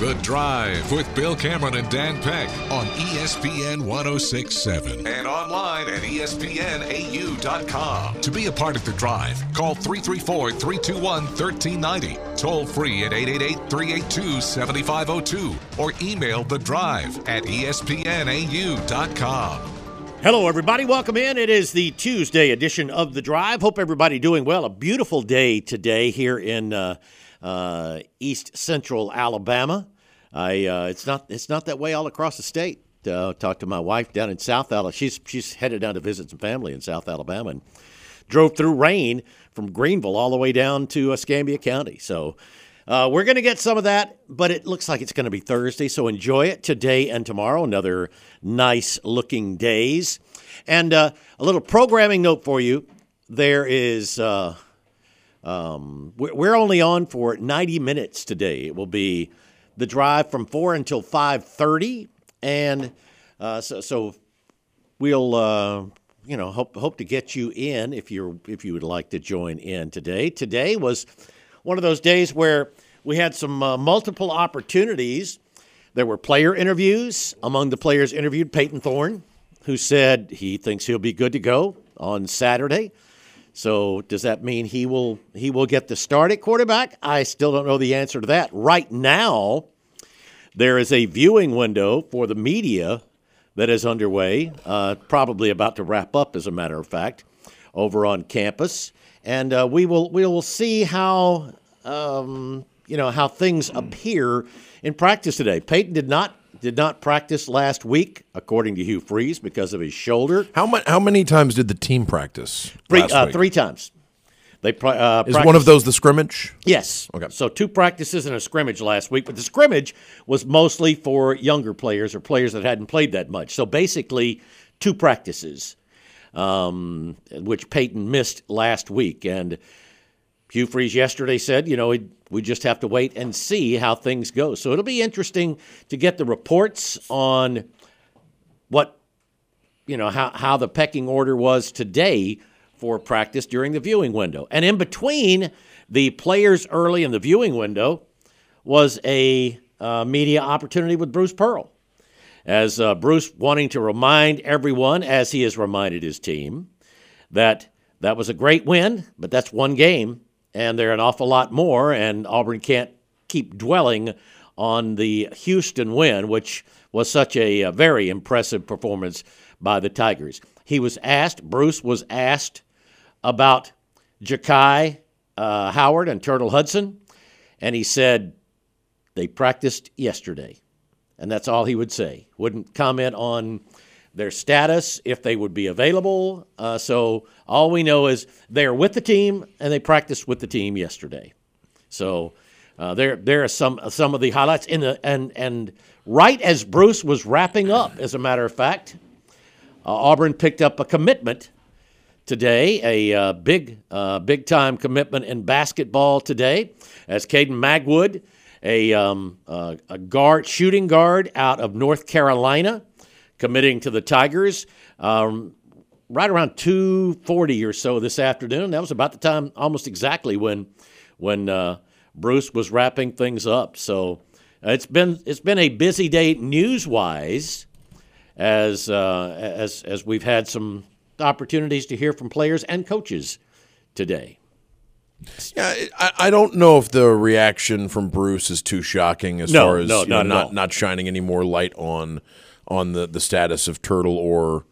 The Drive with Bill Cameron and Dan Peck on ESPN 106.7 and online at ESPNAU.com. To be a part of The Drive, call 334-321-1390, toll free at 888-382-7502, or email The Drive at ESPNAU.com. Hello, everybody. Welcome in. It is the Tuesday edition of The Drive. Hope everybody doing well. A beautiful day today here in East Central Alabama. It's not that way all across the state. Talked to my wife down in South Alabama. She's headed down to visit some family in South Alabama and drove through rain from Greenville all the way down to Escambia County. So we're going to get some of that, but it looks like it's going to be Thursday. So enjoy it today and tomorrow. Another nice looking days. And a little programming note for you. There is we're only on for 90 minutes today. It will be The Drive from 4 until 5:30, and so we'll hope to get you in if you would like to join in today. Today was one of those days where we had some multiple opportunities. There were player interviews. Among the players interviewed, Payton Thorne, who said he thinks he'll be good to go on Saturday. So does that mean he will get the start at quarterback? I still don't know the answer to that. Right now, there is a viewing window for the media that is underway, probably about to wrap up, as a matter of fact, over on campus, and we will see how how things appear in practice today. Payton did not practice last week, according to Hugh Freeze, because of his shoulder. How many times did the team practice last week? 3 times. They Is one of those the scrimmage? Yes. Okay. So 2 practices and a scrimmage last week, but the scrimmage was mostly for younger players or players that hadn't played that much. So basically 2 practices, which Payton missed last week. And Hugh Freeze yesterday said, we just have to wait and see how things go. So it'll be interesting to get the reports on what, how the pecking order was today for practice during the viewing window. And in between the players early in the viewing window was a media opportunity with Bruce Pearl. As Bruce wanting to remind everyone, as he has reminded his team, that was a great win, but that's one game. And there are an awful lot more, and Auburn can't keep dwelling on the Houston win, which was such a very impressive performance by the Tigers. Bruce was asked about Ja'Kai Howard and Turtle Hudson, and he said they practiced yesterday. And that's all he would say. Wouldn't comment on their status, if they would be available. So all we know is they're with the team, and they practiced with the team yesterday. So there are some of the highlights. And right as Bruce was wrapping up, as a matter of fact, Auburn picked up a commitment today, a big-time commitment in basketball today, as Caden Magwood, a shooting guard out of North Carolina, committing to the Tigers right around 2:40 or so this afternoon. That was about the time, almost exactly when Bruce was wrapping things up. So it's been a busy day news-wise, as we've had some opportunities to hear from players and coaches today. Yeah, I don't know if the reaction from Bruce is too shocking as far as not shining any more light on the status of Turtle or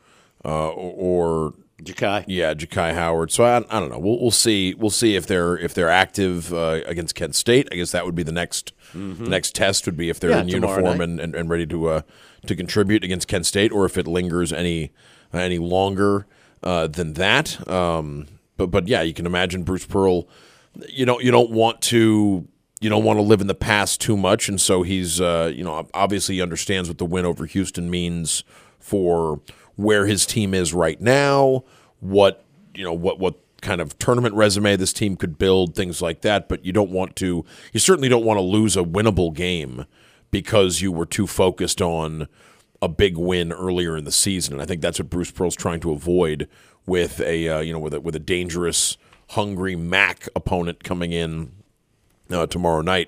Ja'Kai. Yeah, Ja'Kai Howard. So I don't know. We'll see. We'll see if they're active against Kent State. I guess that would be the next test. Would be if they're in uniform and ready to contribute against Kent State, or if it lingers any longer than that. But yeah, you can imagine Bruce Pearl. You don't want to live in the past too much, and so he's obviously he understands what the win over Houston means for where his team is right now, what kind of tournament resume this team could build, things like that. But you certainly don't want to lose a winnable game because you were too focused on a big win earlier in the season. And I think that's what Bruce Pearl's trying to avoid with a dangerous, hungry MAC opponent coming in tomorrow night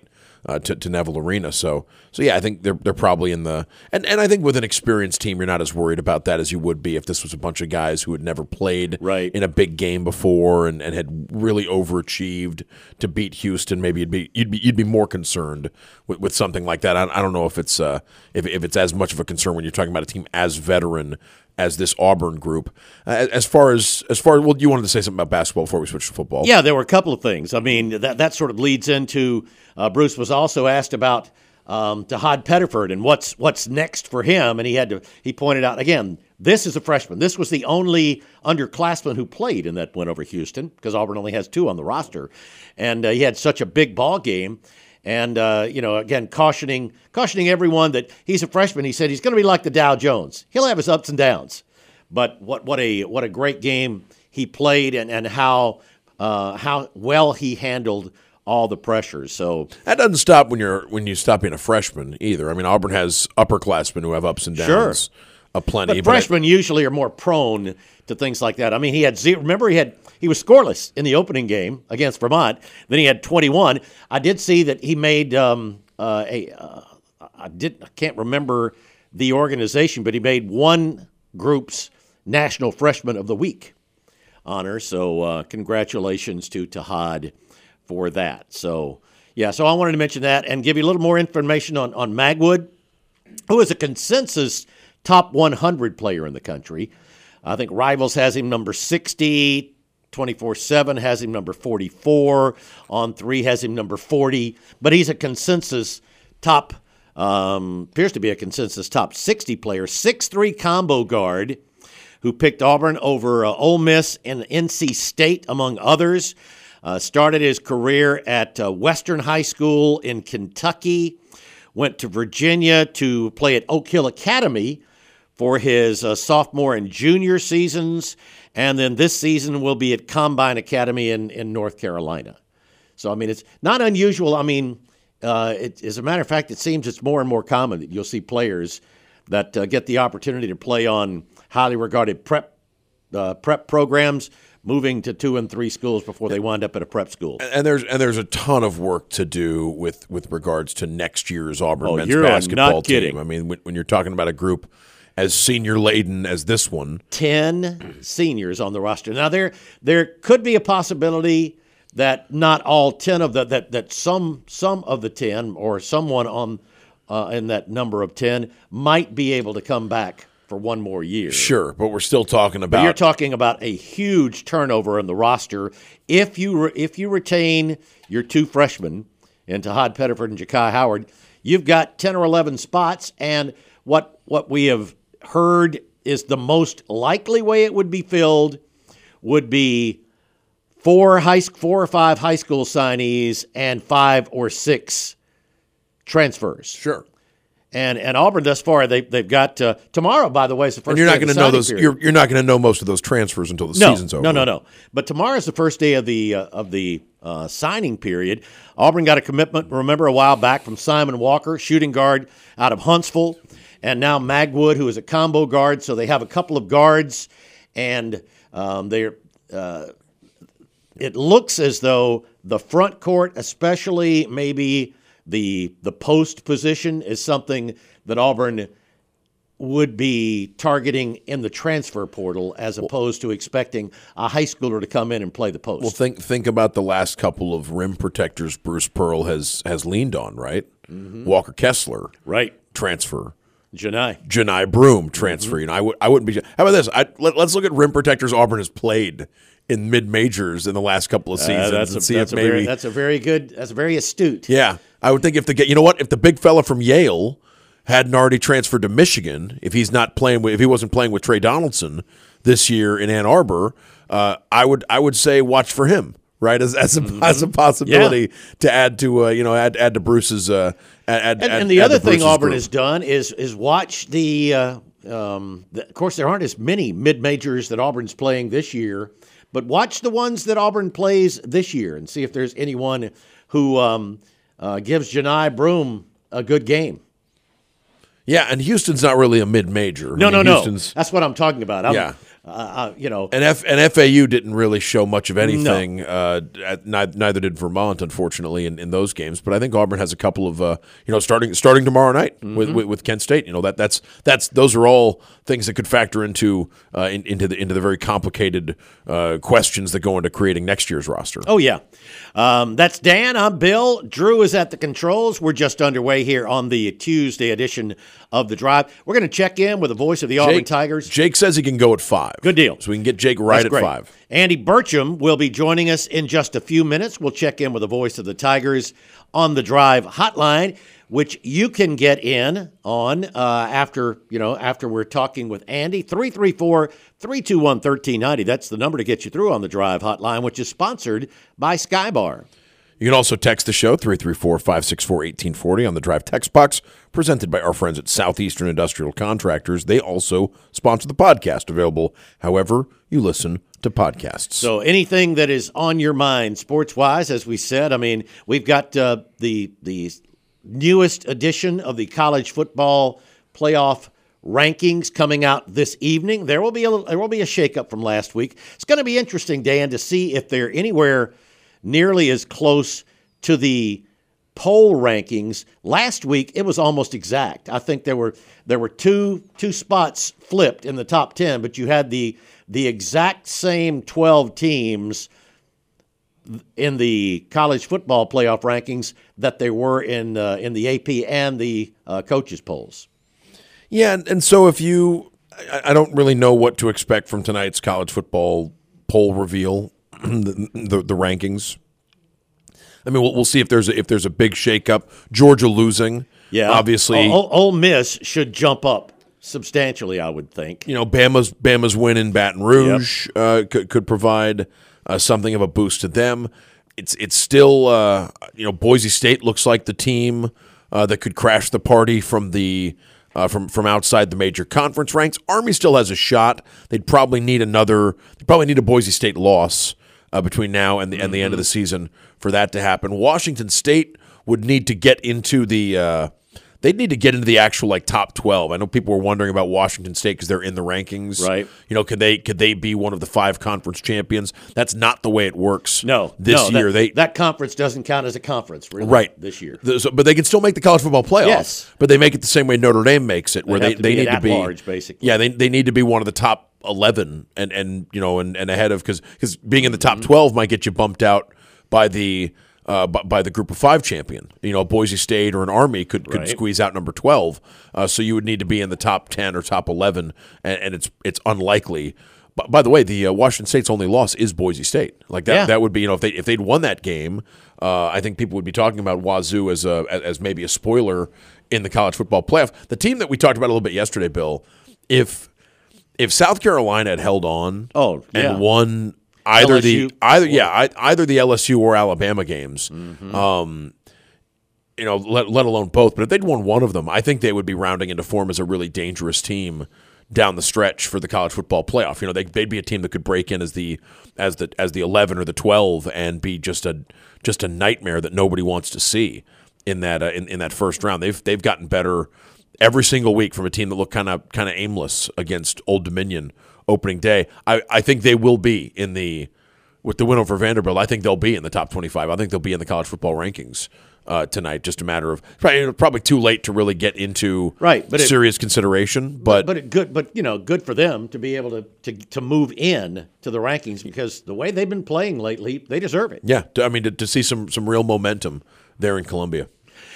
to Neville Arena. So yeah, I think they're probably in the and I think with an experienced team, you're not as worried about that as you would be if this was a bunch of guys who had never played in a big game before and had really overachieved to beat Houston. Maybe you'd be more concerned with something like that. I don't know if it's as much of a concern when you're talking about a team as veteran as this Auburn group. As far as well, you wanted to say something about basketball before we switch to football. Yeah, there were a couple of things. I mean, that sort of leads into Bruce was also asked about Tahad Pettiford and what's next for him, and he pointed out again, this is a freshman. This was the only underclassman who played in that win over Houston because Auburn only has 2 on the roster, and he had such a big ball game. And, again, cautioning everyone that he's a freshman. He said he's going to be like the Dow Jones. He'll have his ups and downs. But what a great game he played and how well he handled all the pressures. So that doesn't stop when you stop being a freshman either. I mean, Auburn has upperclassmen who have ups and downs. Sure. Aplenty. But freshmen usually are more prone to things like that. I mean, he had 0. Remember, he was scoreless in the opening game against Vermont. Then he had 21. I did see that he made I can't remember the organization, but he made one group's National Freshman of the Week honor. So congratulations to Tahad for that. So I wanted to mention that and give you a little more information on Magwood, who is a consensus top 100 player in the country. I think Rivals has him number 60. 24/7 has him number 44. On3 has him number 40. But he's a consensus top, appears to be a consensus top 60 player. 6'3" combo guard who picked Auburn over Ole Miss and NC State, among others. Started his career at Western High School in Kentucky. Went to Virginia to play at Oak Hill Academy for his sophomore and junior seasons, and then this season will be at Combine Academy in North Carolina. So, I mean, it's not unusual. I mean, as a matter of fact, it seems it's more and more common that you'll see players that get the opportunity to play on highly regarded prep programs, moving to 2 and 3 schools before they wind up at a prep school. And there's a ton of work to do with regards to next year's Auburn men's you're basketball not kidding. team. I mean, when you're talking about a group as senior laden as this one, 10 seniors on the roster. Now there could be a possibility that not all 10 of that some of the 10 or someone on in that number of 10 might be able to come back for one more year. Sure, but we're still talking about. But you're talking about a huge turnover in the roster if you retain your 2 freshmen in Tahad Pettiford and Ja'Kai Howard. You've got 10 or 11 spots, and what we have heard is the most likely way it would be filled would be 4 or 5 high school signees and 5 or 6 transfers. Sure. And Auburn thus far they've got tomorrow. By the way, is the first. And you're not going to know those. You're not going to know most of those transfers until the season's over. No. But tomorrow is the first day of the signing period. Auburn got a commitment. Remember a while back from Simon Walker, shooting guard out of Huntsville, and now Magwood, who is a combo guard. So they have a couple of guards, and they're. It looks as though the front court, especially maybe the post position, is something that Auburn would be targeting in the transfer portal as opposed to expecting a high schooler to come in and play the post. Well, think about the last couple of rim protectors Bruce Pearl has leaned on, right? Mm-hmm. Walker Kessler, right? Transfer. Janai Broome transfer. Mm-hmm. I wouldn't be. How about this? Let's look at rim protectors Auburn has played in mid-majors in the last couple of seasons that's very astute. Yeah, I would think if the big fella from Yale hadn't already transferred to Michigan, if he wasn't playing with Trey Donaldson this year in Ann Arbor, I would say watch for him, right, as a possibility to add to add to Bruce's and the other thing Auburn has done is watch the of course there aren't as many mid-majors that Auburn's playing this year, but watch the ones that Auburn plays this year and see if there's anyone who gives Janai Broome a good game. Yeah, and Houston's not really a mid-major. No. That's what I'm talking about. And FAU didn't really show much of anything. No. Neither did Vermont, unfortunately, in those games. But I think Auburn has a couple of starting tomorrow night with Kent State. Those are all things that could factor into the very complicated questions that go into creating next year's roster. Oh yeah, that's Dan. I'm Bill. Drew is at the controls. We're just underway here on the Tuesday edition of The Drive. We're going to check in with the voice of the Auburn Tigers. Jake says he can go at 5. Good deal. So we can get Jake right at 5. Andy Burcham will be joining us in just a few minutes. We'll check in with the voice of the Tigers on the Drive hotline, which you can get in on after we're talking with Andy. 334-321-1390. That's the number to get you through on the Drive hotline, which is sponsored by Skybar. You can also text the show, 334-564-1840 on the Drive text box, presented by our friends at Southeastern Industrial Contractors. They also sponsor the podcast, available however you listen to podcasts. So anything that is on your mind sports-wise, as we said, I mean, we've got the newest edition of the college football playoff rankings coming out this evening. There will be a shakeup from last week. It's going to be interesting, Dan, to see if they're anywhere nearly as close to the poll rankings. Last week, it was almost exact. I think there were two spots flipped in the top 10, but you had the exact same 12 teams in the college football playoff rankings that they were in the AP and the coaches polls. Yeah, and so I don't really know what to expect from tonight's college football poll reveal. The rankings. I mean, we'll see if there's a big shakeup. Georgia losing, yeah. Obviously, Ole Miss should jump up substantially, I would think. Bama's win in Baton Rouge could provide something of a boost to them. It's still Boise State looks like the team that could crash the party from the. From outside the major conference ranks. Army still has a shot. They'd probably need a Boise State loss between now and the end of the season for that to happen. Washington State would need to get into the actual top 12. I know people were wondering about Washington State because they're in the rankings. Right. Could they be one of the 5 conference champions? That's not the way it works. This year that conference doesn't count as a conference, really. Right. This year. But they can still make the college football playoff. Yes. But they make it the same way Notre Dame makes it, where they need to be large, basically. Yeah, they need to be one of the top 11 and ahead of because being in the top 12 might get you bumped out by the group of 5 champion. Boise State or an Army could squeeze out number 12. So you would need to be in the top 10 or top 11, and it's unlikely. By the way, the Washington State's only loss is Boise State. That would be if they'd won that game, I think people would be talking about Wazoo as maybe a spoiler in the college football playoff. The team that we talked about a little bit yesterday, Bill, if South Carolina had held on and won either the LSU or Alabama games, let alone both. But if they'd won one of them, I think they would be rounding into form as a really dangerous team down the stretch for the college football playoff. They'd be a team that could break in as the 11 or the 12 and be just a nightmare that nobody wants to see in that in that first round. They've gotten better every single week from a team that looked kind of aimless against Old Dominion opening day. I think they will be with the win over Vanderbilt. I think they'll be in the top 25. I think they'll be in the college football rankings tonight. Just a matter of probably too late to really get into serious consideration. But good for them to be able to move in to the rankings because the way they've been playing lately, they deserve it. Yeah, to see some real momentum there in Columbia.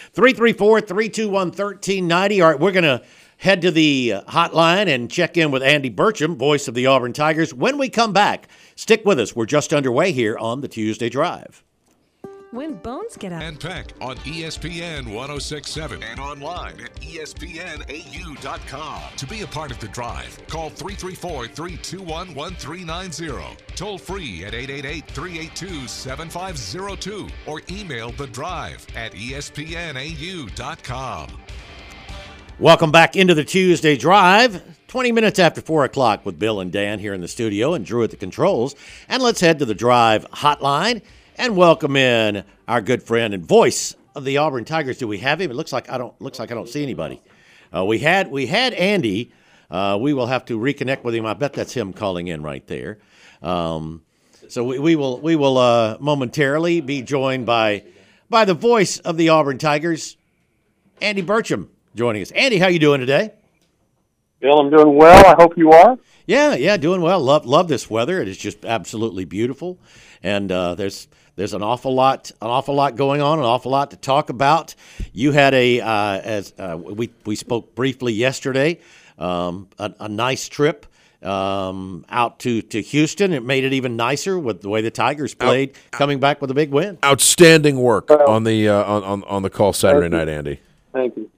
334-321-1390. All right, we're going to head to the hotline and check in with Andy Burcham, voice of the Auburn Tigers. When we come back, stick with us. We're just underway here on the Tuesday Drive. When bones get up. And Peck on ESPN 106.7 and online at ESPNAU.com. To be a part of the drive, call 334-321-1390. Toll free at 888-382-7502 or email the drive at ESPNAU.com. Welcome back into the Tuesday Drive. 20 minutes after 4 o'clock with Bill and Dan here in the studio and Drew at the controls. And let's head to the Drive hotline and welcome in our good friend and voice of the Auburn Tigers. Do we have him? It looks like I don't see anybody. We had Andy We will have to reconnect with him. I bet that's him calling in right there. So we will momentarily be joined by the voice of the Auburn Tigers, Andy Burcham, joining us. Andy, how you doing today? Bill, I'm doing well. I hope you are. Yeah, doing well. Love this weather. It is just absolutely beautiful, and there's an awful lot going on, an awful lot to talk about. You had we spoke briefly yesterday, a nice trip out to Houston. It made it even nicer with the way the Tigers played, coming back with a big win. Outstanding work on the call Saturday night, Andy. Thank you.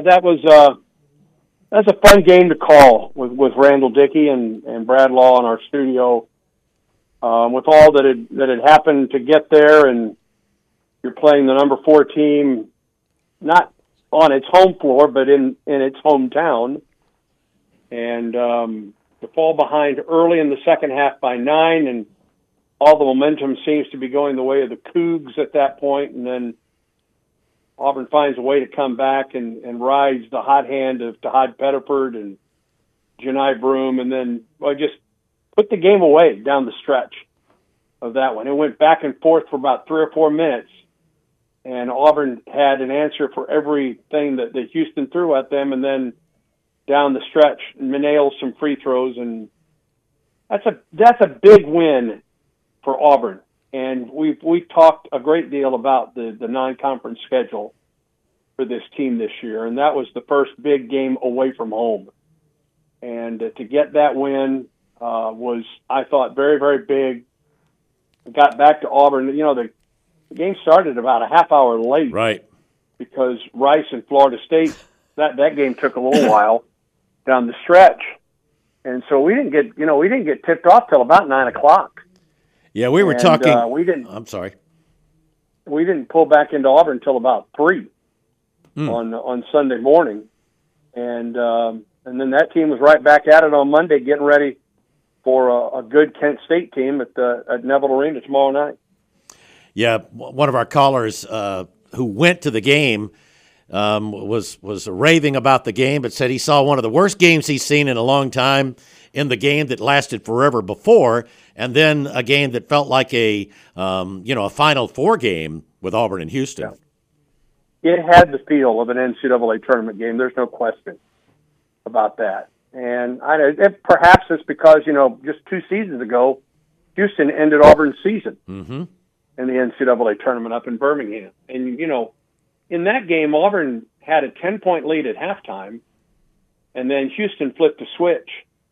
That's a fun game to call with Randall Dickey and Brad Law in our studio. With all that had happened to get there, and you're playing the number 4 team, not on its home floor, but in its hometown, and to fall behind early in the second half by 9, and all the momentum seems to be going the way of the Cougs at that point, and then Auburn finds a way to come back and rides the hot hand of Tahad Pettiford and Janai Broome, and then just put the game away down the stretch of that one. It went back and forth for about 3 or 4 minutes, and Auburn had an answer for everything that Houston threw at them, and then down the stretch, nailed some free throws, and that's a big win for Auburn. And we've talked a great deal about the non-conference schedule for this team this year, and that was the first big game away from home. And to get that win was, I thought, very, very big. Got back to Auburn. The game started about a half hour late, right? Because Rice and Florida State, that game took a little while down the stretch, and so we didn't get tipped off till about 9 o'clock. Yeah, we were talking. I'm sorry. We didn't pull back into Auburn until about 3 on Sunday morning, and then that team was right back at it on Monday, getting ready for a good Kent State team at Neville Arena tomorrow night. Yeah, one of our callers who went to the game was raving about the game, but said he saw one of the worst games he's seen in a long time in the game that lasted forever before, and then a game that felt like a Final Four game with Auburn and Houston. Yeah. It had the feel of an NCAA tournament game. There's no question about that. And perhaps it's because, just 2 seasons ago, Houston ended Auburn's season in the NCAA tournament up in Birmingham. And, in that game, Auburn had a 10-point lead at halftime, and then Houston flipped the switch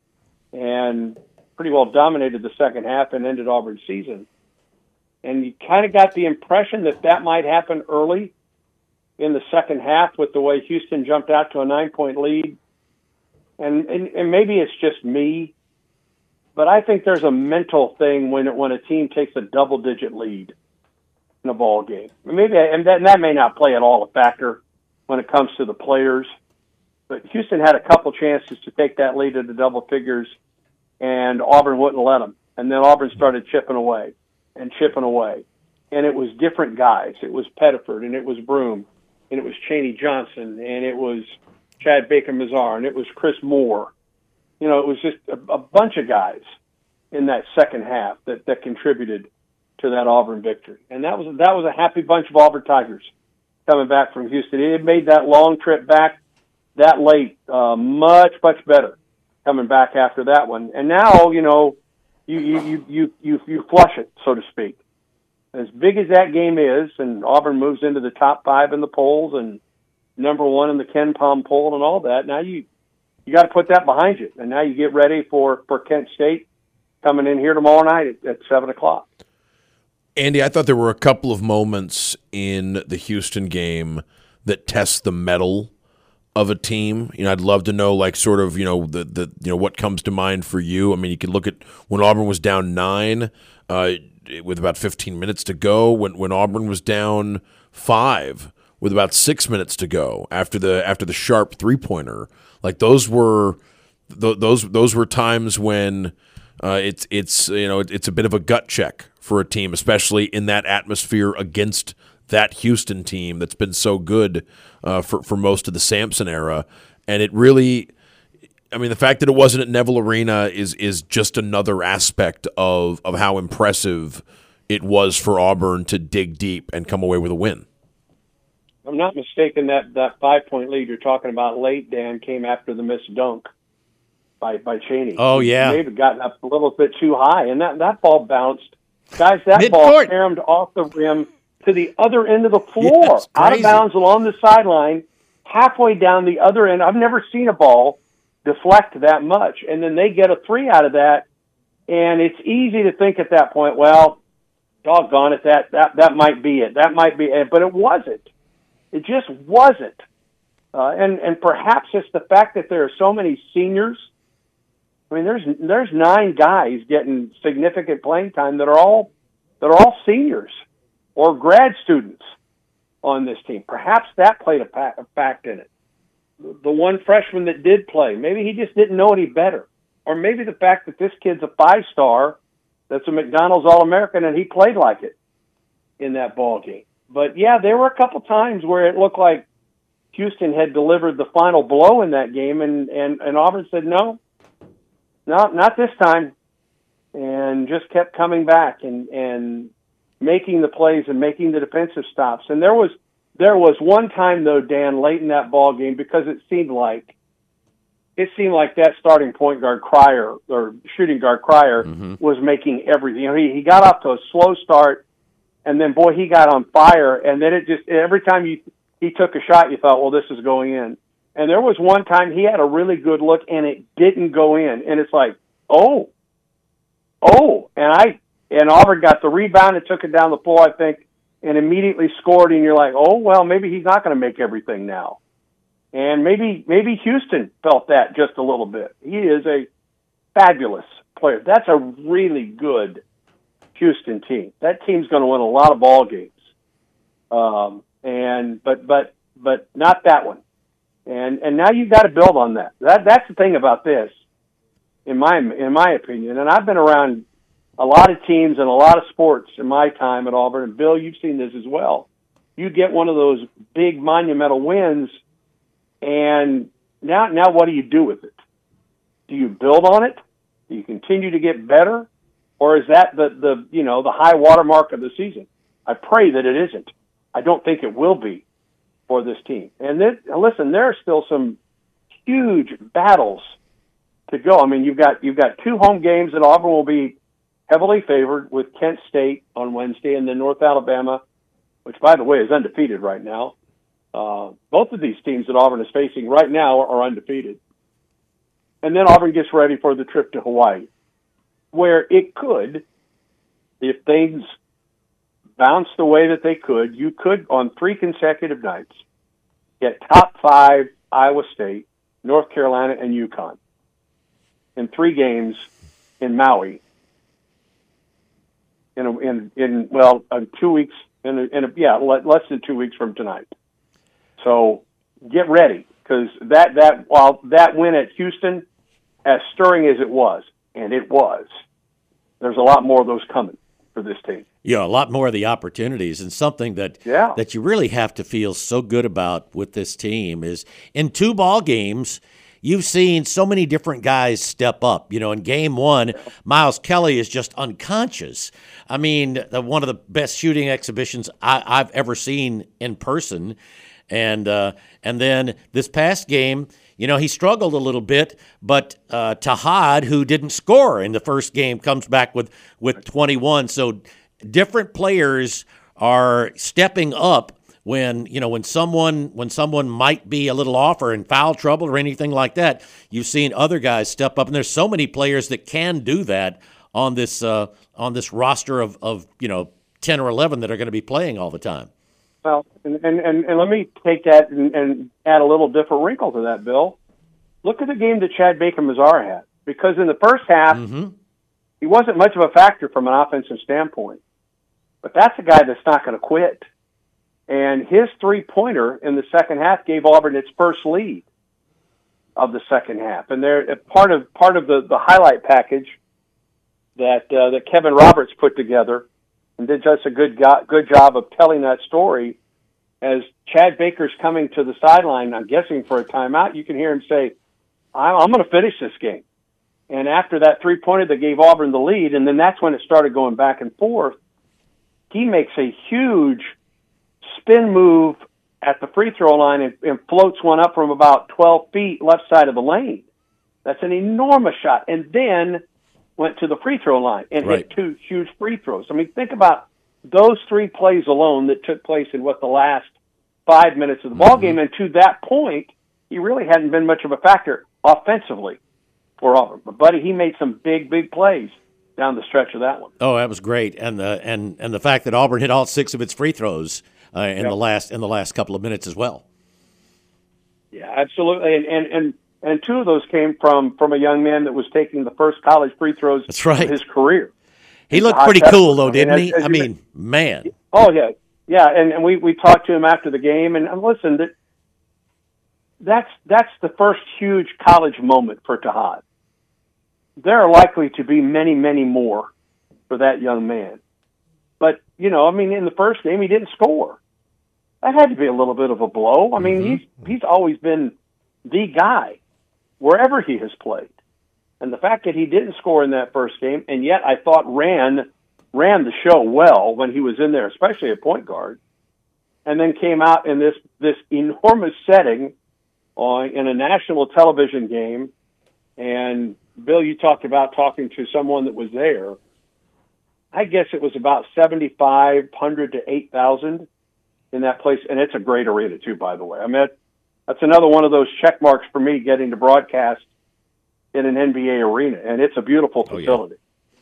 and pretty well dominated the second half and ended Auburn's season. And you kind of got the impression that might happen early in the second half with the way Houston jumped out to a 9-point lead. And maybe it's just me, but I think there's a mental thing when a team takes a double-digit lead in a ball game. That may not play at all a factor when it comes to the players, but Houston had a couple chances to take that lead into double figures, and Auburn wouldn't let them. And then Auburn started chipping away, and it was different guys. It was Pettiford, and it was Broome, and it was Chaney Johnson, and it was Chad Baker-Mazar, and it was Chris Moore. It was just a bunch of guys in that second half that contributed to that Auburn victory. And that was a happy bunch of Auburn Tigers coming back from Houston. It made that long trip back that late much, much better coming back after that one. And now, you flush it, so to speak. As big as that game is, and Auburn moves into the top 5 in the polls and number 1 in the Ken Pom poll and all that, now you got to put that behind you. And now you get ready for Kent State coming in here tomorrow night at 7 o'clock. Andy, I thought there were a couple of moments in the Houston game that test the mettle of a team. I'd love to know, what comes to mind for you. I mean, you can look at when Auburn was down 9 with about 15 minutes to go. When Auburn was down 5 with about 6 minutes to go after the sharp 3-pointer. Like those were times when it's a bit of a gut check for a team, especially in that atmosphere against that Houston team that's been so good for most of the Sampson era. And it really, I mean, the fact that it wasn't at Neville Arena is just another aspect of how impressive it was for Auburn to dig deep and come away with a win. If I'm not mistaken, that 5-point lead you're talking about late, Dan, came after the missed dunk by Chaney. Oh, yeah. He may have gotten up a little bit too high, and that ball bounced. Guys, that Mid-court. ball caromed off the rim to the other end of the floor, Yes, out of crazy. bounds along the sideline, halfway down the other end. I've never seen a ball deflect that much. And then they get a 3 out of that, and it's easy to think at that point, well, doggone it, that might be it. That might be it. But it wasn't. It just wasn't. And perhaps it's the fact that there are so many seniors. I mean, there's 9 guys getting significant playing time that are all seniors or grad students on this team. Perhaps that played a fact in it. The one freshman that did play, maybe he just didn't know any better. Or maybe the fact that this kid's a 5-star that's a McDonald's All-American and he played like it in that ball game. But, yeah, there were a couple times where it looked like Houston had delivered the final blow in that game, and Auburn said, no, not this time, and just kept coming back and making the plays and making the defensive stops. And there was one time, though, Dan, late in that ball game, because it seemed like that starting point guard Cryer or shooting guard Cryer was making everything. You know, he got off to a slow start, and then boy, he got on fire. And then it just every time he took a shot, you thought, well, this is going in. And there was one time he had a really good look, and it didn't go in. And it's like, oh, and Auburn got the rebound and took it down the floor, I think, and immediately scored. And you're like, oh well, maybe he's not going to make everything now. And maybe Houston felt that just a little bit. He is a fabulous player. That's a really good Houston team. That team's going to win a lot of ball games. But not that one. And now you've got to build on that. That's the thing about this, in my opinion. And I've been around a lot of teams and a lot of sports in my time at Auburn. And Bill, you've seen this as well. You get one of those big monumental wins, and now what do you do with it? Do you build on it? Do you continue to get better? Or is that the high water mark of the season? I pray that it isn't. I don't think it will be for this team. And listen, there are still some huge battles to go. I mean, you've got 2 home games that Auburn will be heavily favored, with Kent State on Wednesday and then North Alabama, which, by the way, is undefeated right now. Both of these teams that Auburn is facing right now are undefeated. And then Auburn gets ready for the trip to Hawaii, where it could, if things bounce the way that they could, you could, on 3 consecutive nights, get top 5 Iowa State, North Carolina, and UConn in 3 games in Maui in 2 weeks, less than 2 weeks from tonight. So get ready, because while that win at Houston, as stirring as it was, and it was, there's a lot more of those coming for this team. Yeah, a lot more of the opportunities, and something that you really have to feel so good about with this team is in 2 ball games, you've seen so many different guys step up. You know, in game 1, Miles Kelly is just unconscious. I mean, one of the best shooting exhibitions I've ever seen in person. And then this past game, you know, he struggled a little bit, but Tahad, who didn't score in the first game, comes back with 21. So different players are stepping up when someone might be a little off or in foul trouble or anything like that. You've seen other guys step up, and there's so many players that can do that on this roster of 10 or 11 that are going to be playing all the time. Well, and let me take that and add a little different wrinkle to that, Bill. Look at the game that Chad Baker-Mazar had, because in the first half, he wasn't much of a factor from an offensive standpoint. But that's a guy that's not going to quit. And his 3-pointer in the second half gave Auburn its first lead of the second half. And they're part of the highlight package that Kevin Roberts put together, and did just a good job of telling that story. As Chad Baker's coming to the sideline, I'm guessing for a timeout, you can hear him say, I'm going to finish this game. And after that three-pointer that gave Auburn the lead, and then that's when it started going back and forth, he makes a huge spin move at the free throw line and floats one up from about 12 feet left side of the lane. That's an enormous shot. And then went to the free throw line and hit 2 huge free throws. I mean, think about those 3 plays alone that took place in the last 5 minutes of the ball game. And to that point, he really hadn't been much of a factor offensively for Auburn. But buddy, he made some big plays down the stretch of that one. Oh, that was great. And the fact that Auburn hit all 6 of its free throws in the last couple of minutes as well. Yeah, absolutely. And 2 of those came from a young man that was taking the first college free throws of his career. He looked pretty cool, though, didn't he? I mean, man. Oh, yeah. Yeah, and we talked to him after the game, and listen, that's the first huge college moment for Tahad. There are likely to be many, many more for that young man. But, in the first game, he didn't score. That had to be a little bit of a blow. I mean, he's always been the guy wherever he has played. And the fact that he didn't score in that first game, and yet I thought ran the show well when he was in there, especially at point guard, and then came out in this enormous setting in a national television game. And Bill, you talked about talking to someone that was there. I guess it was about 7,500 to 8,000 in that place, and it's a great arena too, by the way. I mean, that's another one of those check marks for me getting to broadcast in an NBA arena, and it's a beautiful facility.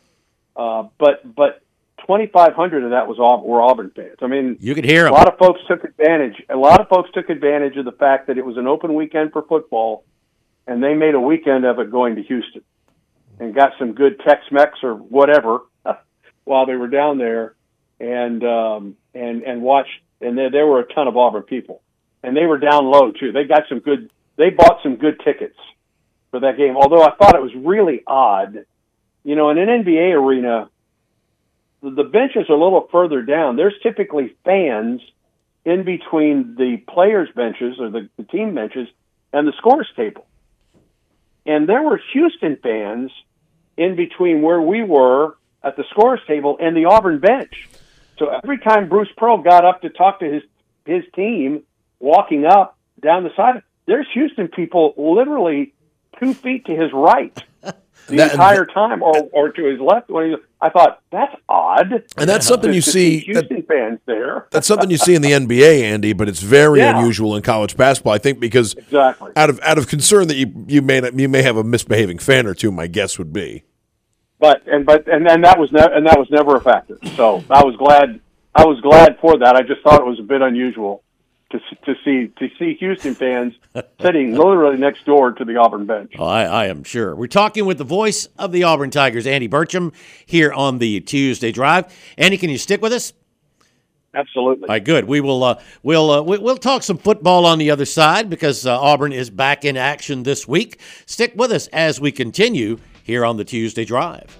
But 2,500 of that were Auburn fans. I mean, you could hear them. A lot of folks took advantage of the fact that it was an open weekend for football, and they made a weekend of it going to Houston and got some good Tex-Mex or whatever while they were down there, and watched. And there were a ton of Auburn people, and they were down low too. They bought some good tickets for that game. Although I thought it was really odd, in an NBA arena, the benches are a little further down. There's typically fans in between the players' benches or the team benches and the scores table. And there were Houston fans in between where we were at the scores table and the Auburn bench. So every time Bruce Pearl got up to talk to his team, walking up down the side, there's Houston people literally 2 feet to his right the entire time, or to his left. I thought, that's odd. And that's something you see. Houston fans there. That's something you see in the NBA, Andy, but it's very unusual in college basketball. I think because out of concern that you may have a misbehaving fan or two, my guess would be. But that was never a factor. So I was glad for that. I just thought it was a bit unusual to see Houston fans sitting literally next door to the Auburn bench. Oh, I am sure. We're talking with the voice of the Auburn Tigers, Andy Burcham, here on the Tuesday Drive. Andy, can you stick with us? Absolutely. All right, good. We will we'll talk some football on the other side because Auburn is back in action this week. Stick with us as we continue here on the Tuesday Drive.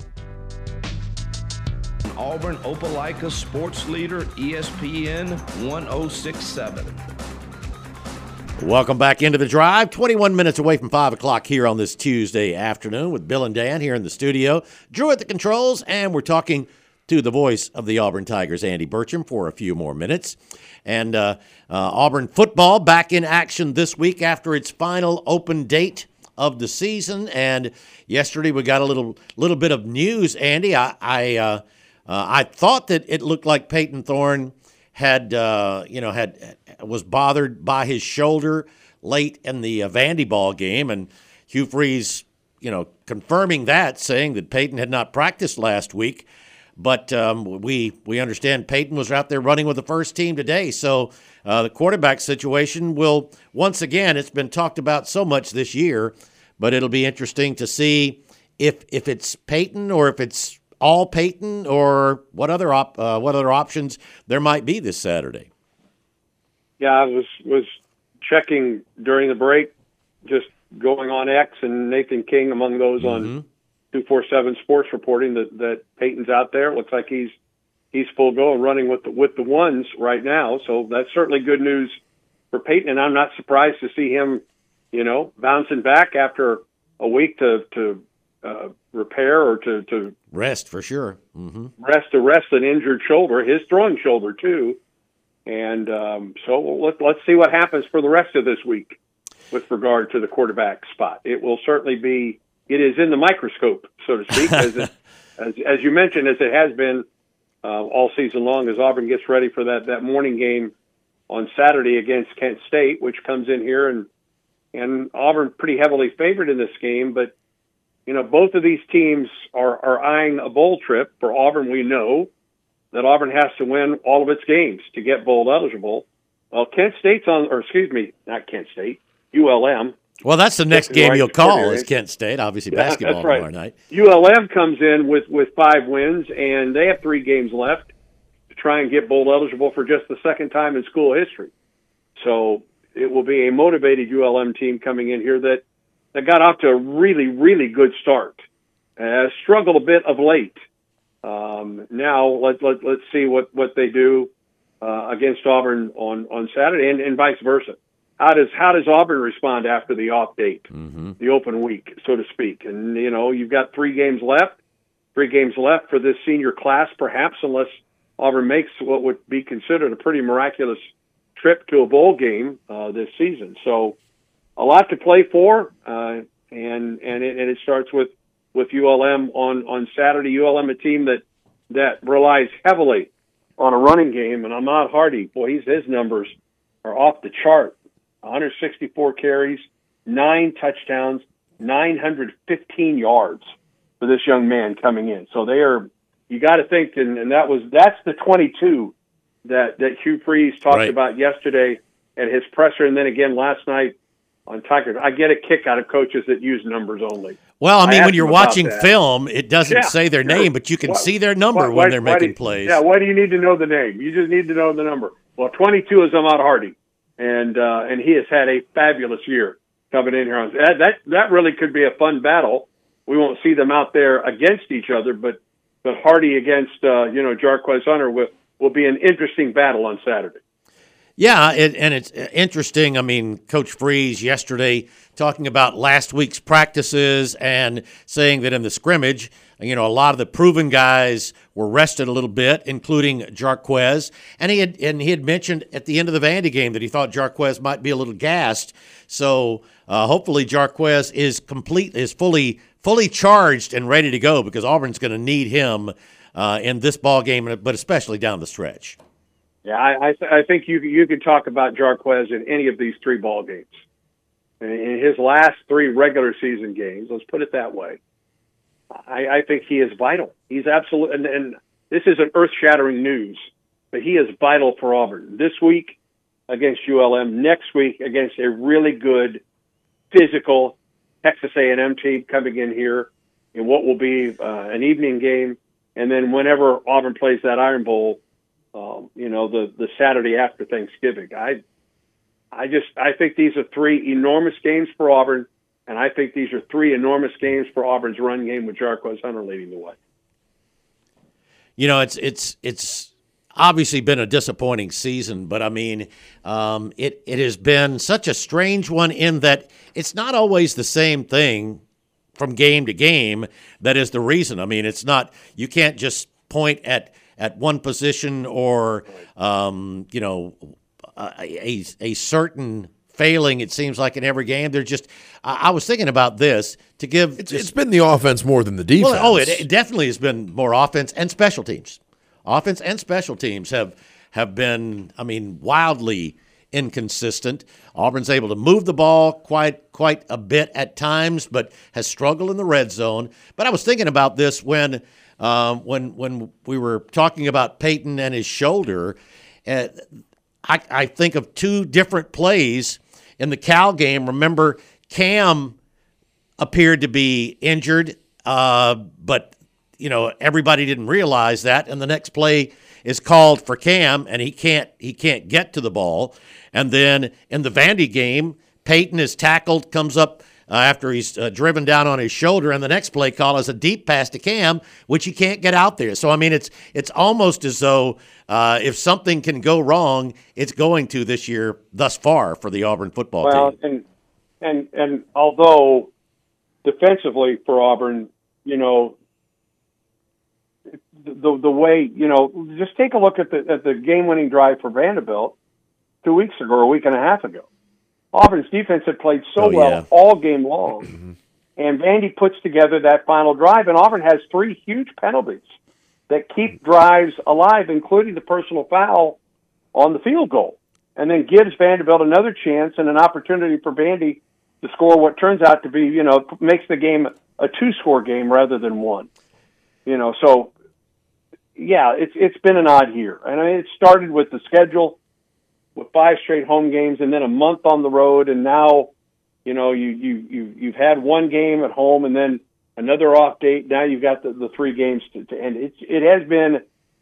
Auburn Opelika Sports Leader, ESPN 1067. Welcome back into the Drive. 21 minutes away from 5 o'clock here on this Tuesday afternoon with Bill and Dan here in the studio. Drew at the controls, and we're talking to the voice of the Auburn Tigers, Andy Burcham, for a few more minutes. And Auburn football back in action this week after its final open date of the season. And yesterday we got a little bit of news, Andy. I thought that it looked like Peyton Thorne was bothered by his shoulder late in the Vandy ball game, and Hugh Freeze, confirming that, saying that Peyton had not practiced last week. But we understand Peyton was out there running with the first team today. So the quarterback situation will, once again, it's been talked about so much this year, but it'll be interesting to see if it's Peyton or if it's all Peyton or what other options there might be this Saturday. Yeah, I was checking during the break, just going on X and Nathan King among those on 247 Sports reporting that Peyton's out there. It looks like he's full go and running with the ones right now. So that's certainly good news for Peyton, and I'm not surprised to see him bouncing back after a week to repair or to rest for sure. Mm-hmm. Rest an injured shoulder, his throwing shoulder too. And so let's see what happens for the rest of this week with regard to the quarterback spot. It will certainly be. It is in the microscope, so to speak, as you mentioned, as it has been all season long, as Auburn gets ready for that morning game on Saturday against Kent State, which comes in here, and Auburn pretty heavily favored in this game. But both of these teams are eyeing a bowl trip. For Auburn, we know that Auburn has to win all of its games to get bowl eligible. Well, Kent State's not Kent State, ULM. Well, that's the next game you'll call is Kent State, obviously basketball that's right. Tomorrow night. ULM comes in with 5 wins, and they have 3 games left to try and get bowl eligible for just the second time in school history. So it will be a motivated ULM team coming in here that got off to a really, really good start. Struggled a bit of late. Now let's see what they do against Auburn on Saturday, and vice versa. How does Auburn respond after the off date, the open week, so to speak? And you've got 3 games left for this senior class, perhaps, unless Auburn makes what would be considered a pretty miraculous trip to a bowl game this season. So a lot to play for, and it starts with ULM on Saturday. ULM, a team that relies heavily on a running game, and Ahmad Hardy, boy, his numbers are off the chart. 164 carries, 9 touchdowns, 915 yards for this young man coming in. So you got to think, and that's the 22 that Hugh Freeze talked about yesterday at his presser, and then again last night on Tiger. I get a kick out of coaches that use numbers only. Well, I mean, when you're watching film, it doesn't say their name, but you can see their number when they're making plays. Yeah, why do you need to know the name? You just need to know the number. Well, 22 is Ahmad Hardy, and he has had a fabulous year coming in here. That really could be a fun battle. We won't see them out there against each other, but Hardy against Jarquez Hunter will be an interesting battle on Saturday. Yeah, and it's interesting. I mean, Coach Freeze yesterday talking about last week's practices and saying that in the scrimmage, a lot of the proven guys were rested a little bit, including Jarquez. And he had mentioned at the end of the Vandy game that he thought Jarquez might be a little gassed. So hopefully Jarquez is fully charged and ready to go, because Auburn's going to need him in this ball game, but especially down the stretch. Yeah, I think you could talk about Jarquez in any of these 3 ball games. In his last 3 regular season games, let's put it that way, I think he is vital. He's absolute, and this isn't earth-shattering news, but he is vital for Auburn. This week against ULM, next week against a really good, physical Texas A&M team coming in here in what will be an evening game, and then whenever Auburn plays that Iron Bowl, the Saturday after Thanksgiving. I think these are 3 enormous games for Auburn, and I think these are 3 enormous games for Auburn's run game with Jarquez Hunter leading the way. It's obviously been a disappointing season, but I mean, it has been such a strange one in that it's not always the same thing from game to game that is the reason. I mean, it's not, you can't just point at one position or a certain failing. It seems like in every game, they're just. I was thinking about this to give. It's been the offense more than the defense. Well, it definitely has been more offense and special teams. Offense and special teams have been, wildly inconsistent. Auburn's able to move the ball quite a bit at times, but has struggled in the red zone. But I was thinking about this when we were talking about Peyton and his shoulder. I think of 2 different plays in the Cal game. Remember, Cam appeared to be injured, but everybody didn't realize that. And the next play is called for Cam, and he can't get to the ball. And then in the Vandy game, Peyton is tackled, comes up after he's driven down on his shoulder, and the next play call is a deep pass to Cam, which he can't get out there. So, it's almost as though if something can go wrong, it's going to this year thus far for the Auburn football team. and although defensively for Auburn, you know, the way, you know, just take a look at the game-winning drive for Vanderbilt 2 weeks ago or a week and a half ago. Auburn's defense had played so well all game long, and Vandy puts together that final drive, and Auburn has 3 huge penalties that keep drives alive, including the personal foul on the field goal, and then gives Vanderbilt another chance and an opportunity for Vandy to score what turns out to be, you know, makes the game a 2-score game rather than 1. You know, so yeah, it's been an odd year, and I mean, it started with the schedule with 5 straight home games, and then a month on the road, and now, you know, you've had 1 game at home, and then another off date. Now you've got the 3 games to end. It has been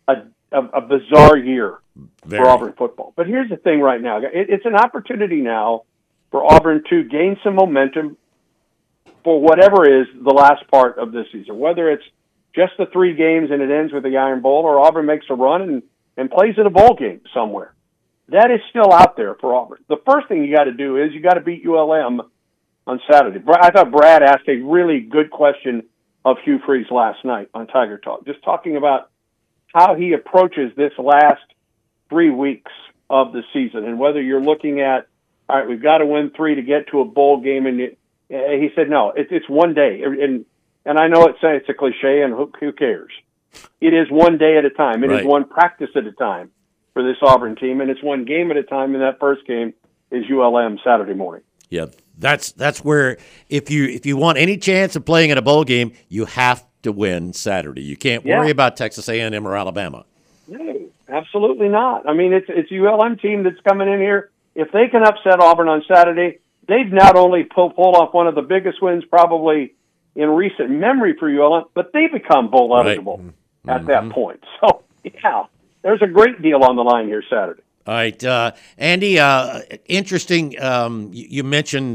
a bizarre year for Auburn football. But here's the thing right now. It's an opportunity now for Auburn to gain some momentum for whatever is the last part of this season, whether it's just the 3 games and it ends with the Iron Bowl, or Auburn makes a run and plays in a bowl game somewhere. That is still out there for Auburn. The first thing you got to do is you got to beat ULM on Saturday. I thought Brad asked a really good question of Hugh Freeze last night on Tiger Talk, just talking about how he approaches this last 3 weeks of the season and whether you're looking at, all right, we've got to win 3 to get to a bowl game. And he said, no, it's one day. And I know it's a cliche, and who cares? It is one day at a time. It is one practice at a time for this Auburn team, and it's one game at a time, and that first game is ULM Saturday morning. Yeah, that's where if you want any chance of playing in a bowl game, you have to win Saturday. You can't worry about Texas A&M or Alabama. No, absolutely not. I mean, it's a ULM team that's coming in here. If they can upset Auburn on Saturday, they've not only pulled off one of the biggest wins probably in recent memory for ULM, but they become bowl eligible at that point. So, yeah, there's a great deal on the line here Saturday. All right, Andy. Interesting. You mentioned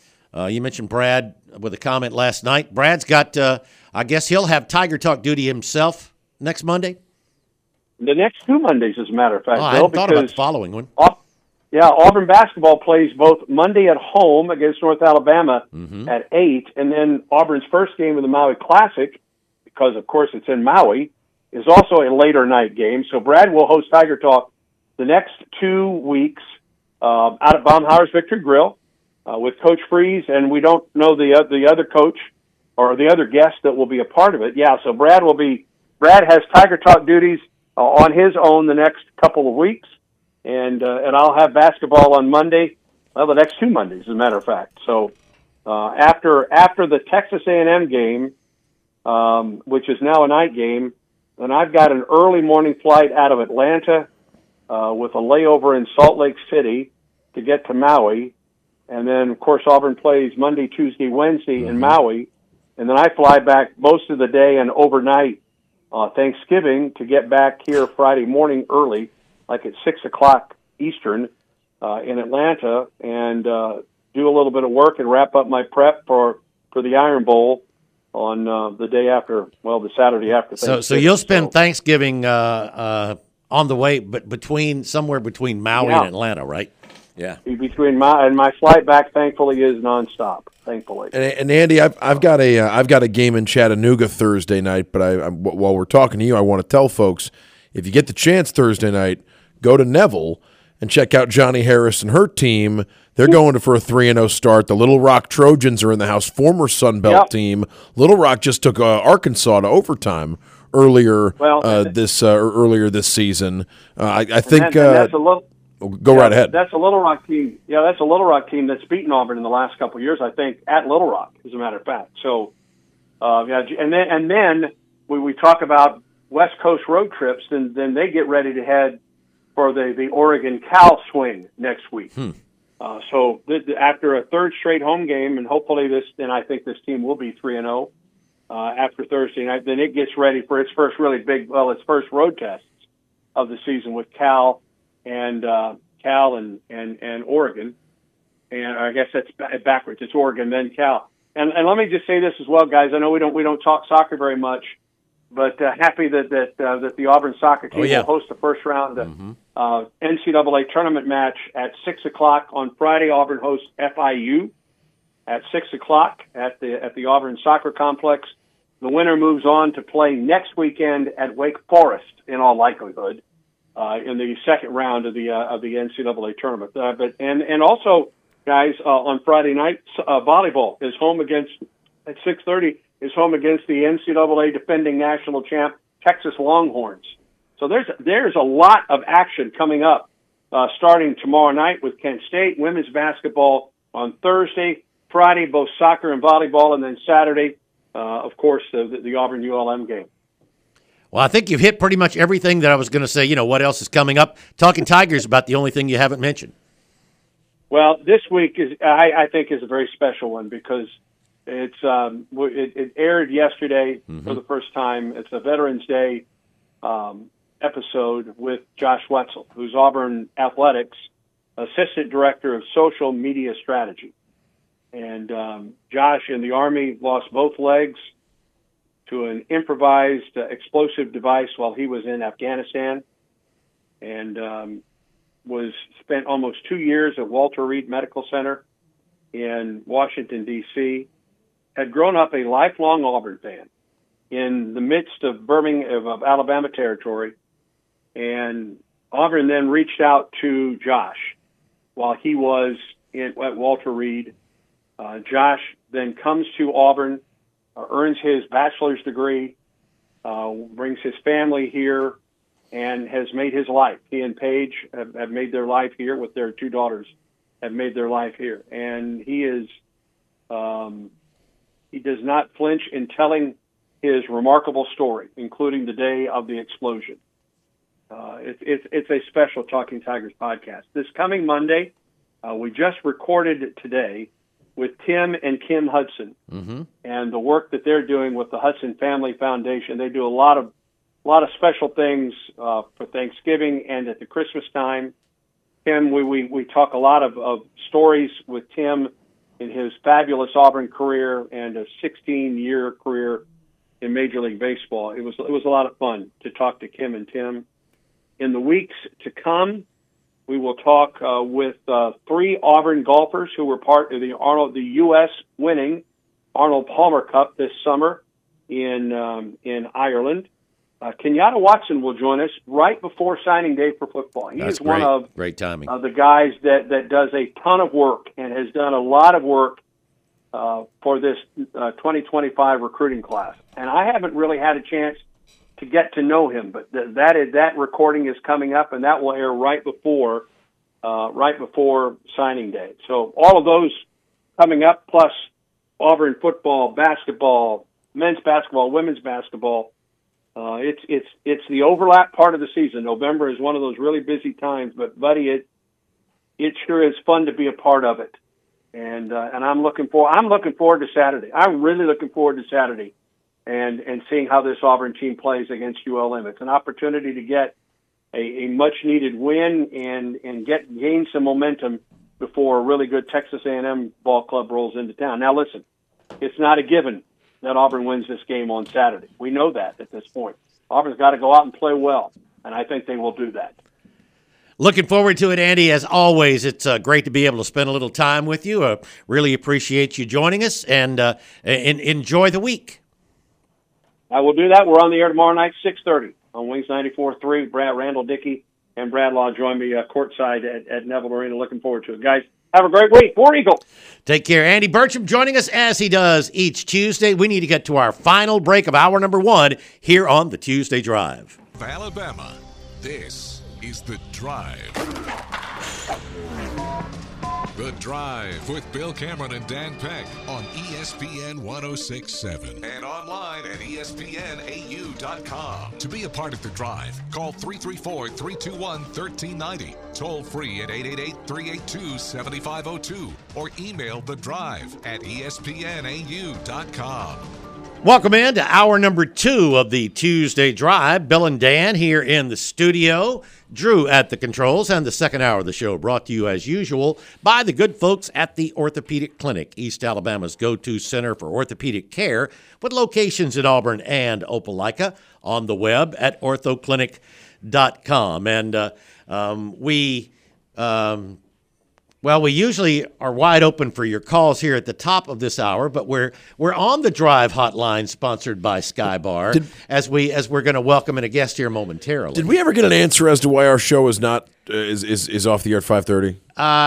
Brad with a comment last night. Brad's got. I guess he'll have Tiger Talk duty himself next Monday. The next 2 Mondays, as a matter of fact. I hadn't thought about the following one. Auburn basketball plays both Monday at home against North Alabama at 8, and then Auburn's first game of the Maui Classic, because of course it's in Maui, is also a later night game. So Brad will host Tiger Talk the next 2 weeks out at Baumhauer's Victory Grill with Coach Freeze, and we don't know the other coach or the other guest that will be a part of it. Yeah, so Brad has Tiger Talk duties on his own the next couple of weeks. And I'll have basketball on Monday, the next 2 Mondays, as a matter of fact. So after the Texas A&M game, which is now a night game, then I've got an early morning flight out of Atlanta with a layover in Salt Lake City to get to Maui. And then, of course, Auburn plays Monday, Tuesday, Wednesday in Maui. And then I fly back most of the day and overnight Thanksgiving to get back here Friday morning early, like at 6 o'clock Eastern in Atlanta, and do a little bit of work and wrap up my prep for the Iron Bowl on the day after, the Saturday after Thanksgiving. So you'll spend Thanksgiving on the way, but somewhere between Maui and Atlanta, right? Yeah. Between my flight back, thankfully, is nonstop. Thankfully. And Andy, I've got a game in Chattanooga Thursday night, but while we're talking to you, I want to tell folks, if you get the chance Thursday night, go to Neville and check out Johnny Harris and her team. They're going for a 3-0 start. The Little Rock Trojans are in the house, former Sun Belt team. Little Rock just took Arkansas to overtime earlier this season. I think that's a little. Go right ahead. That's a Little Rock team. Yeah, that's a Little Rock team that's beaten Auburn in the last couple of years, I think, at Little Rock, as a matter of fact. So, and then we talk about West Coast road trips, and then they get ready to head for the Oregon-Cal swing next week. So after a third straight home game, and hopefully I think this team will be 3-0 after Thursday night, then it gets ready for its first its first road tests of the season with Cal and Oregon. And I guess that's backwards. It's Oregon, then Cal. And let me just say this as well, guys. I know we don't talk soccer very much, but happy that the Auburn soccer team will host the first round NCAA tournament match at 6 o'clock on Friday. Auburn hosts FIU at 6 o'clock at the Auburn Soccer Complex. The winner moves on to play next weekend at Wake Forest, in all likelihood, in the second round of the NCAA tournament. And also, guys, on Friday night, volleyball is home at 6:30 is home against the NCAA defending national champ Texas Longhorns. So there's a lot of action coming up, starting tomorrow night with Kent State, women's basketball on Thursday, Friday both soccer and volleyball, and then Saturday, of course, the Auburn ULM game. Well, I think you've hit pretty much everything that I was going to say. You know, what else is coming up? Talking Tigers about the only thing you haven't mentioned. Well, this week I think is a very special one because it aired yesterday for the first time. It's a Veterans Day episode with Josh Wetzel, who's Auburn Athletics Assistant Director of Social Media Strategy. And Josh in the Army lost both legs to an improvised explosive device while he was in Afghanistan, and was spent almost 2 years at Walter Reed Medical Center in Washington, D.C., had grown up a lifelong Auburn fan in the midst of Birmingham, of Alabama territory, and Auburn then reached out to Josh while he was at Walter Reed. Josh then comes to Auburn, earns his bachelor's degree, brings his family here, and has made his life. He and Paige have made their life here with their 2 daughters, have made their life here. And he does not flinch in telling his remarkable story, including the day of the explosion. It's a special Talking Tigers podcast. This coming Monday, we just recorded today with Tim and Kim Hudson and the work that they're doing with the Hudson Family Foundation. They do a lot of special things for Thanksgiving and at the Christmas time. Tim, we talk a lot of stories with Tim in his fabulous Auburn career and a 16-year career in Major League Baseball. It was a lot of fun to talk to Kim and Tim. In the weeks to come, we will talk with 3 Auburn golfers who were part of the U.S. winning Arnold Palmer Cup this summer in Ireland. Kenyatta Watson will join us right before signing day for football. He is one of great timing. The guys that does a ton of work and has done a lot of work for this 2025 recruiting class. And I haven't really had a chance to get to know him, but that recording is coming up, and that will air right before signing day. So all of those coming up, plus Auburn football, basketball, men's basketball, women's basketball. It's the overlap part of the season. November is one of those really busy times, but buddy, it sure is fun to be a part of it. And I'm looking forward to Saturday. I'm really looking forward to Saturday and seeing how this Auburn team plays against ULM. It's an opportunity to get a much needed win and gain some momentum before a really good Texas A&M ball club rolls into town. Now listen, it's not a given that Auburn wins this game on Saturday. We know that at this point. Auburn's got to go out and play well, and I think they will do that. Looking forward to it, Andy. As always, it's great to be able to spend a little time with you. Really appreciate you joining us, and enjoy the week. I will do that. We're on the air tomorrow night, 6:30 on Wings 94.3. Randall Dickey and Brad Law join me courtside at Neville Arena. Looking forward to it. Guys, have a great week. War Eagle. Take care. Andy Burcham joining us as he does each Tuesday. We need to get to our final break of hour number 1 here on the Tuesday Drive. Alabama, this is The Drive. The Drive with Bill Cameron and Dan Peck on ESPN 106.7 and online at ESPNAU.com. To be a part of The Drive, call 334-321-1390, toll free at 888-382-7502, or email The Drive at ESPNAU.com. Welcome in to hour number 2 of the Tuesday Drive. Bill and Dan here in the studio. Drew at the controls, and the second hour of the show brought to you as usual by the good folks at the Orthopedic Clinic, East Alabama's go-to center for orthopedic care, with locations in Auburn and Opelika, on the web at orthoclinic.com. And we Well, we usually are wide open for your calls here at the top of this hour, but we're on the Drive hotline sponsored by Sky Bar as we're going to welcome in a guest here momentarily. Did we ever get an answer as to why our show is not is off the air at 5:30?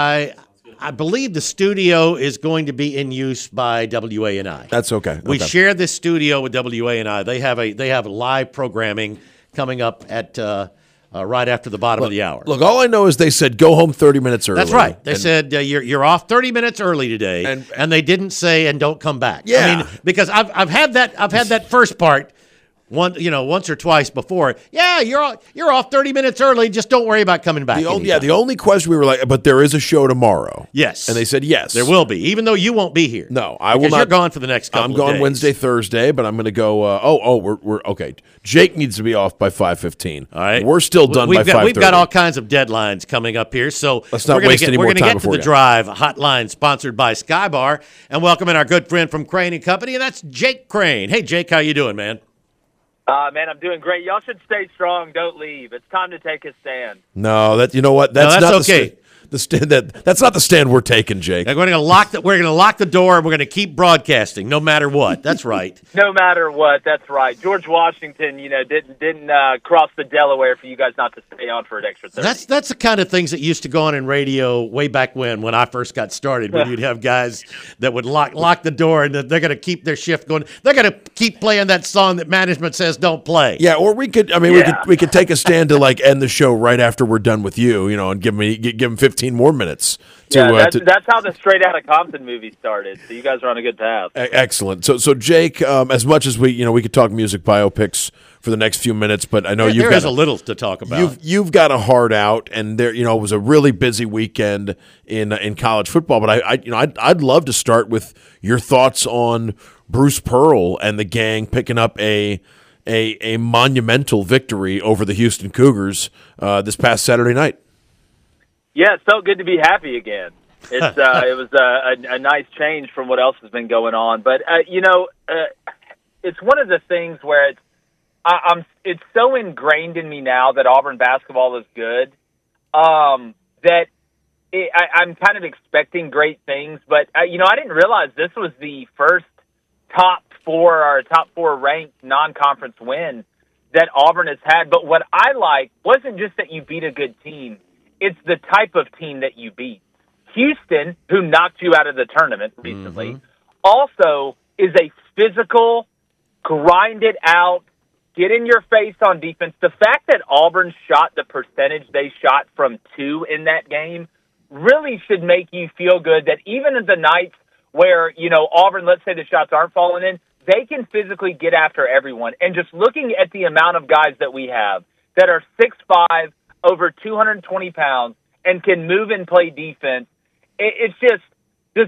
I believe the studio is going to be in use by WANI. That's okay. We share this studio with WANI. They have live programming coming up at right after the bottom of the hour. Look, all I know is they said go home 30 minutes early. That's right. They said you're off 30 minutes early today, and they didn't say and don't come back. Yeah. I mean, because I've had that first part. Once or twice before. Yeah, you're off 30 minutes early. Just don't worry about coming back. The only question we were like, but there is a show tomorrow. Yes, and they said yes, there will be, even though you won't be here. No, I will not. You're gone for the next couple. I'm gone days. Wednesday, Thursday, but I'm going to go. We're okay. Jake needs to be off by 5:15. All right, we're still done by 5:30. We've got all kinds of deadlines coming up here, so let's not waste any more time. We're going to get to the we Drive hotline sponsored by Sky Bar and welcome in our good friend from Crane and Company, and that's Jake Crane. Hey, Jake, how you doing, man? Man, I'm doing great. Y'all should stay strong. Don't leave. It's time to take a stand. No, you know what? That's not okay. That's not the stand we're taking, Jake. We're going to lock the door, and we're going to keep broadcasting no matter what. That's right. No matter what. That's right. George Washington, didn't cross the Delaware for you guys not to stay on for an extra 30. That's the kind of things that used to go on in radio way back when I first got started. When you'd have guys that would lock the door, and they're going to keep their shift going. They're going to keep playing that song that management says don't play. Yeah, or we could. I mean, we could take a stand to end the show right after we're done with you. And give them 15 more minutes. That's how the Straight Outta Compton movie started. So you guys are on a good path. Excellent. So Jake, as much as we could talk music biopics for the next few minutes, but I know there is a little to talk about. You've got a heart out, and there, it was a really busy weekend in college football. But I'd love to start with your thoughts on Bruce Pearl and the gang picking up a monumental victory over the Houston Cougars this past Saturday night. Yeah, it felt good to be happy again. It was a nice change from what else has been going on. But it's one of the things where it's so ingrained in me now that Auburn basketball is good that I'm kind of expecting great things. But I didn't realize this was the first top four ranked non-conference win that Auburn has had. But what I like wasn't just that you beat a good team. It's the type of team that you beat. Houston, who knocked you out of the tournament recently, also is a physical, grind it out, get in your face on defense. The fact that Auburn shot the percentage they shot from 2 in that game really should make you feel good that even in the nights where, Auburn, let's say the shots aren't falling in, they can physically get after everyone. And just looking at the amount of guys that we have that are 6'5", over 220 pounds, and can move and play defense. It's just the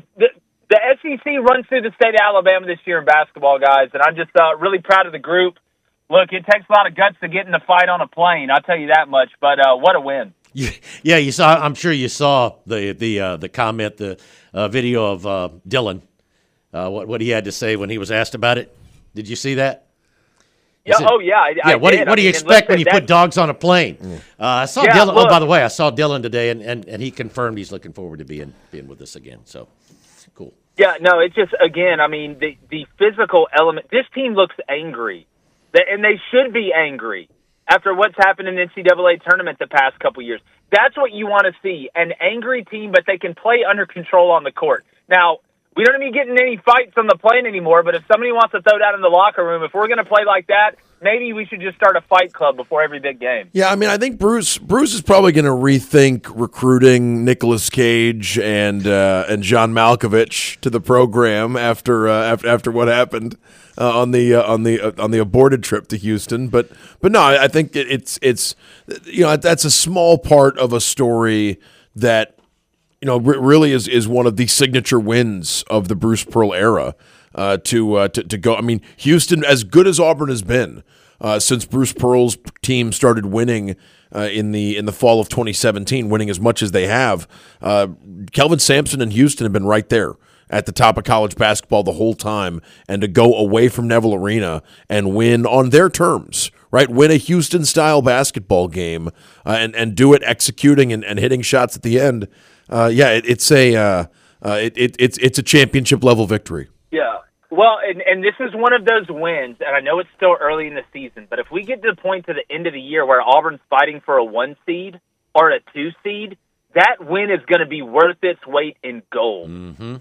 SEC runs through the state of Alabama this year in basketball, guys, and I'm just really proud of the group. Look, it takes a lot of guts to get in the fight on a plane, I'll tell you that much, but what a win. Yeah, you saw. I'm sure you saw the comment, the video of Dylan, what he had to say when he was asked about it. Did you see that? Yeah. I what did. Do you expect when you put dogs on a plane? I saw Dylan. Look, by the way, I saw Dylan today, and he confirmed he's looking forward to being with us again. So cool. Yeah, no, it's just again. I mean, the physical element. This team looks angry, and they should be angry after what's happened in the NCAA tournament the past couple years. That's what you want to see: an angry team, but they can play under control on the court. Now, we don't be getting any fights on the plane anymore, but if somebody wants to throw down in the locker room, if we're going to play like that, maybe we should just start a fight club before every big game. Yeah, I mean, I think Bruce is probably going to rethink recruiting Nicolas Cage and John Malkovich to the program after what happened on the aborted trip to Houston. But no, I think it's that's a small part of a story that really is one of the signature wins of the Bruce Pearl era to go. I mean, Houston, as good as Auburn has been since Bruce Pearl's team started winning in the fall of 2017, winning as much as they have, Kelvin Sampson and Houston have been right there at the top of college basketball the whole time, and to go away from Neville Arena and win on their terms, right? Win a Houston-style basketball game and do it executing and hitting shots at the end. it's a championship level victory. Yeah. Well, and this is one of those wins, and I know it's still early in the season, but if we get to the point to the end of the year where Auburn's fighting for a 1 seed or a 2 seed, that win is going to be worth its weight in gold. Mm-hmm.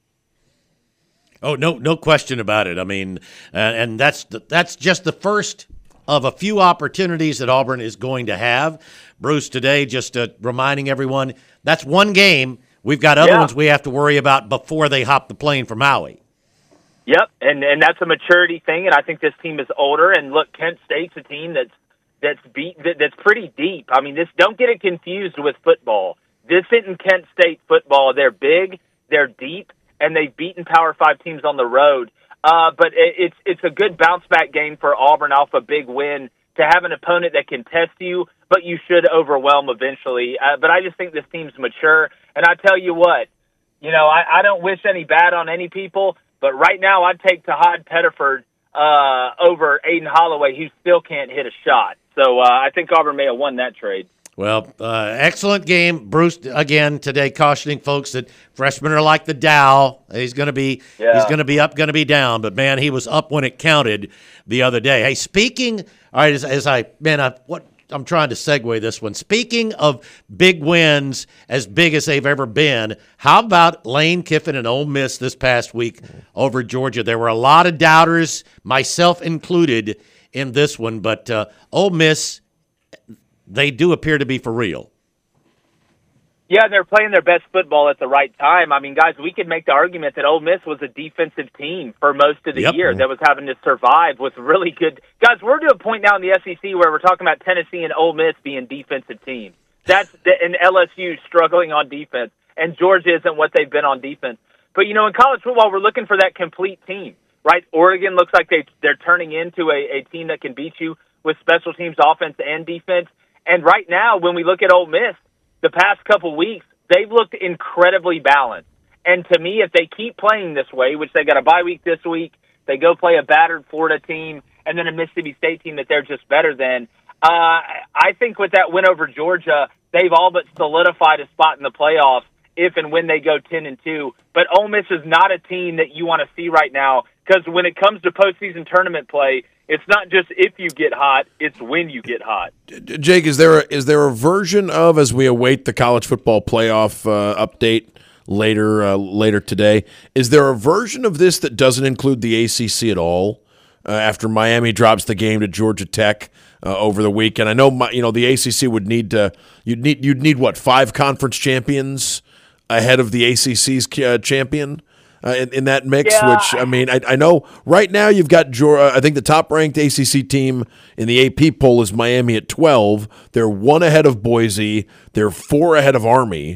Oh, no question about it. I mean, and that's just the first of a few opportunities that Auburn is going to have. Bruce, today, just reminding everyone, that's one game. We've got other ones we have to worry about before they hop the plane for Maui. Yep, and that's a maturity thing, and I think this team is older. And look, Kent State's a team that's pretty deep. I mean, don't get it confused with football. This isn't Kent State football. They're big, they're deep, and they've beaten Power 5 teams on the road. But it's a good bounce back game for Auburn off a big win to have an opponent that can test you, but you should overwhelm eventually. But I just think this team's mature, and I tell you what, I don't wish any bad on any people. But right now, I'd take Tahad Pettiford over Aiden Holloway, who still can't hit a shot. So I think Auburn may have won that trade. Well, excellent game. Bruce, again, today cautioning folks that freshmen are like the Dow. He's going to be up, going to be down. But, man, he was up when it counted the other day. Hey, speaking – all right, I'm trying to segue this one. Speaking of big wins, as big as they've ever been, how about Lane Kiffin and Ole Miss this past week over Georgia? There were a lot of doubters, myself included, in this one, but Ole Miss, they do appear to be for real. Yeah, they're playing their best football at the right time. I mean, guys, we could make the argument that Ole Miss was a defensive team for most of the year that was having to survive with really good – guys, we're to a point now in the SEC where we're talking about Tennessee and Ole Miss being defensive teams. And LSU struggling on defense, and Georgia isn't what they've been on defense. But, in college football, we're looking for that complete team, right? Oregon looks like they're turning into a team that can beat you with special teams, offense, and defense. And right now, when we look at Ole Miss, the past couple weeks, they've looked incredibly balanced. And to me, if they keep playing this way, which they got a bye week this week, they go play a battered Florida team, and then a Mississippi State team that they're just better than, I think with that win over Georgia, they've all but solidified a spot in the playoffs if and when they go 10-2. But Ole Miss is not a team that you want to see right now, because when it comes to postseason tournament play, it's not just if you get hot, it's when you get hot. Jake, is there a version of, as we await the college football playoff update later today, is there a version of this that doesn't include the ACC at all? After Miami drops the game to Georgia Tech over the weekend, I know the ACC would need you'd need what, 5 conference champions ahead of the ACC's champion. In that mix, which, I mean, I know right now you've got I think the top-ranked ACC team in the AP poll is Miami at 12. They're 1 ahead of Boise. They're 4 ahead of Army.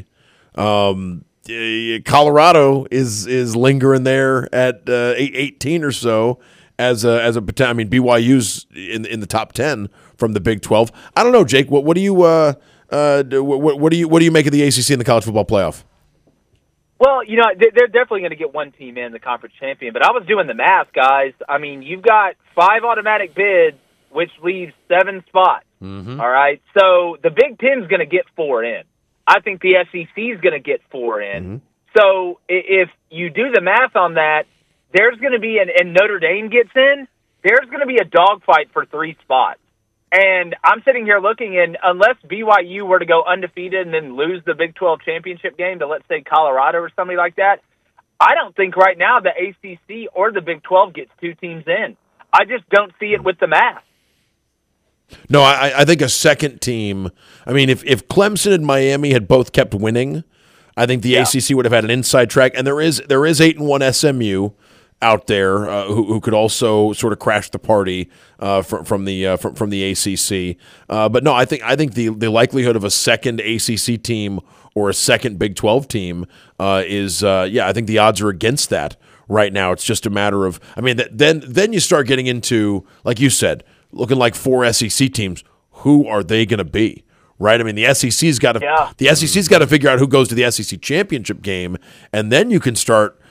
Colorado is lingering there at 18 or so as a potential. I mean, BYU's in the top 10 from the Big 12. I don't know, Jake. What do you what do you make of the ACC in the college football playoff? Well, they're definitely going to get one team in, the conference champion. But I was doing the math, guys. I mean, you've got 5 automatic bids, which leaves 7 spots. Mm-hmm. All right? So the Big Ten's going to get 4 in. I think the SEC is going to get 4 in. Mm-hmm. So if you do the math on that, there's going to be, and Notre Dame gets in, there's going to be a dogfight for 3 spots. And I'm sitting here looking, and unless BYU were to go undefeated and then lose the Big 12 championship game to, let's say, Colorado or somebody like that, I don't think right now the ACC or the Big 12 gets 2 teams in. I just don't see it with the math. No, I think a second team, I mean, if Clemson and Miami had both kept winning, I think the ACC would have had an inside track. And there is 8-1 SMU out there who could also sort of crash the party from the ACC. But no, I think the likelihood of a second ACC team or a second Big 12 team is I think the odds are against that right now. It's just a matter of, I mean, then you start getting into, like you said, looking like 4 SEC teams. Who are they going to be? Right? I mean, the SEC's got to figure out who goes to the SEC championship game, and then you can start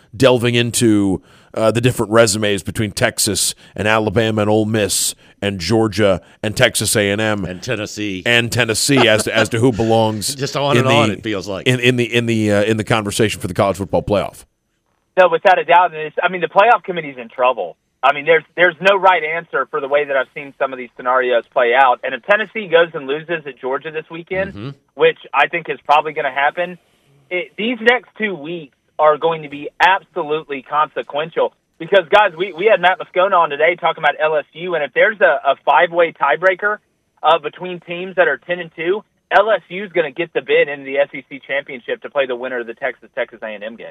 delving into the different resumes between Texas and Alabama and Ole Miss and Georgia and Texas A&M and Tennessee as to who belongs just on and on. It feels like in the conversation for the college football playoff. No, without a doubt. The playoff committee's in trouble. I mean, there's no right answer for the way that I've seen some of these scenarios play out. And if Tennessee goes and loses at Georgia this weekend, which I think is probably going to happen, these next 2 weeks are going to be absolutely consequential. Because, guys, we had Matt Moscona on today talking about LSU, and if there's a 5-way tiebreaker between teams that are 10-2, LSU is going to get the bid into the SEC championship to play the winner of the Texas A&M game.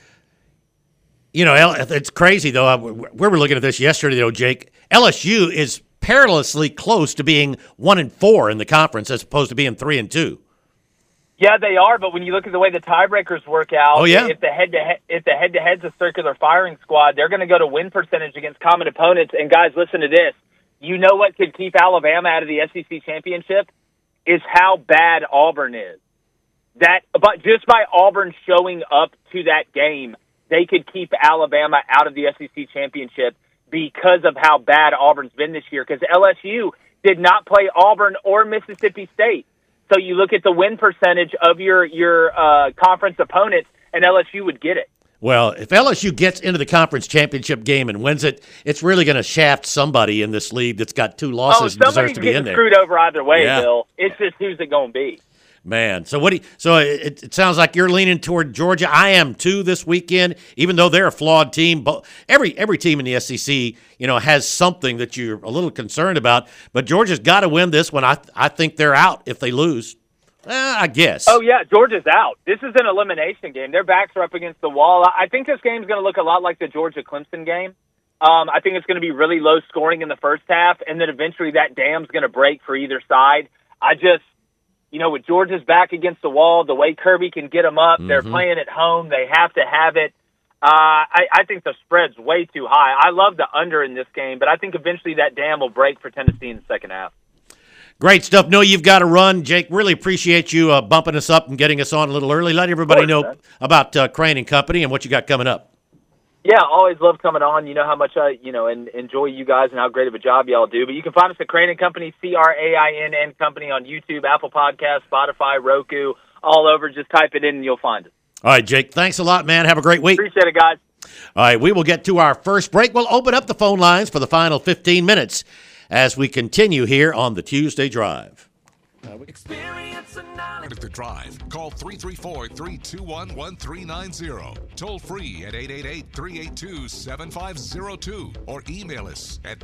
You know, it's crazy, though. We were looking at this yesterday, though, Jake. LSU is perilously close to being 1-4 in the conference as opposed to being 3-2. Yeah, they are, but when you look at the way the tiebreakers work out, if the head-to-head's a circular firing squad, they're going to go to win percentage against common opponents. And, guys, listen to this. You know what could keep Alabama out of the SEC championship? Is how bad Auburn is. But just by Auburn showing up to that game, they could keep Alabama out of the SEC championship because of how bad Auburn's been this year. Because LSU did not play Auburn or Mississippi State. So you look at the win percentage of your conference opponents, and LSU would get it. Well, if LSU gets into the conference championship game and wins it, it's really going to shaft somebody in this league that's got 2 losses and deserves to be in there. Somebody's getting screwed over either way, Bill. It's just who's it going to be. Man, so it sounds like you're leaning toward Georgia. I am too this weekend, even though they're a flawed team. But every team in the SEC, has something that you're a little concerned about. But Georgia's got to win this one. I think they're out if they lose. I guess. Oh yeah, Georgia's out. This is an elimination game. Their backs are up against the wall. I think this game's going to look a lot like the Georgia-Clemson game. I think it's going to be really low scoring in the first half, and then eventually that dam's going to break for either side. With Georgia's back against the wall, the way Kirby can get them up, they're playing at home, they have to have it. I think the spread's way too high. I love the under in this game, but I think eventually that dam will break for Tennessee in the second half. Great stuff. No, you've got to run. Jake, really appreciate you bumping us up and getting us on a little early. Let everybody know about Crane and Company and what you got coming up. Yeah, always love coming on. You know how much I, and enjoy you guys and how great of a job y'all do. But you can find us at Crane & Company, CRAINN Company on YouTube, Apple Podcasts, Spotify, Roku, all over. Just type it in and you'll find it. All right, Jake, thanks a lot, man. Have a great week. Appreciate it, guys. All right, we will get to our first break. We'll open up the phone lines for the final 15 minutes as we continue here on the Tuesday Drive. Experience at the Drive. Call 334-321-1390. Toll free at 888-382-7502 or email us at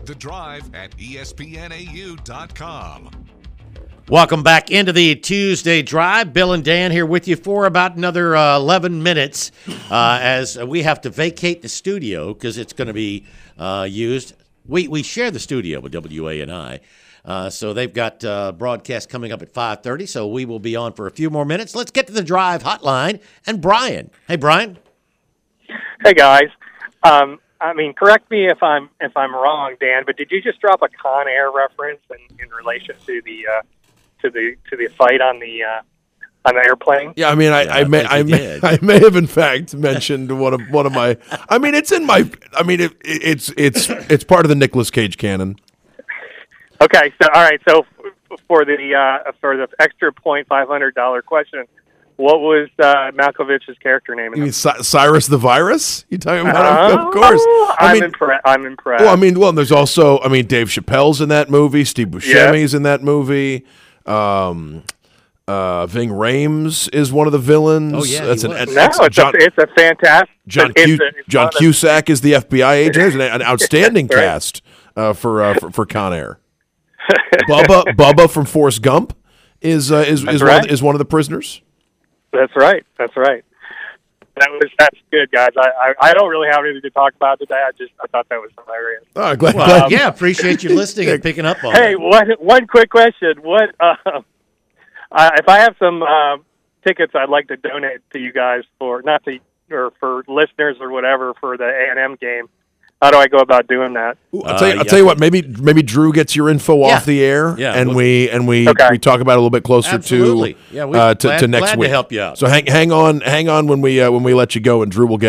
thedrive@espnau.com. Welcome back into the Tuesday Drive. Bill and Dan here with you for about another 11 minutes as we have to vacate the studio because it's going to be used. We share the studio with WANI. So they've got broadcast coming up at 5:30, so we will be on for a few more minutes. Let's get to the Drive hotline and Brian. Hey, Brian. Hey, guys. Correct me if I'm wrong, Dan, but did you just drop a Con Air reference in relation to the fight on the airplane? Yeah, I may have in fact mentioned one of my. It's in my. It's part of the Nicolas Cage canon. Okay, so all right, so for the extra point $500 question, what was Malkovich's character name? You mean Cyrus the Virus? You talking about him? Of course. I'm impressed. Well, there's also Dave Chappelle's in that movie. Steve Buscemi's in that movie. Ving Rhames is one of the villains. Oh yeah, it's a fantastic. John Cusack is the FBI agent. It's an outstanding cast for Con Air. Bubba from Forrest Gump is one of the prisoners. That's right. That's good, guys. I don't really have anything to talk about today. I thought that was hilarious. Oh, glad. Yeah, appreciate you listening and picking up on. Hey, one quick question. What if I have some tickets I'd like to donate to you guys for listeners or whatever for the A&M game? How do I go about doing that? I'll tell you what. Maybe Drew gets your info off the air, and we talk about it a little bit closer Absolutely. to next glad week. To help you out. So hang on when we let you go, and Drew will get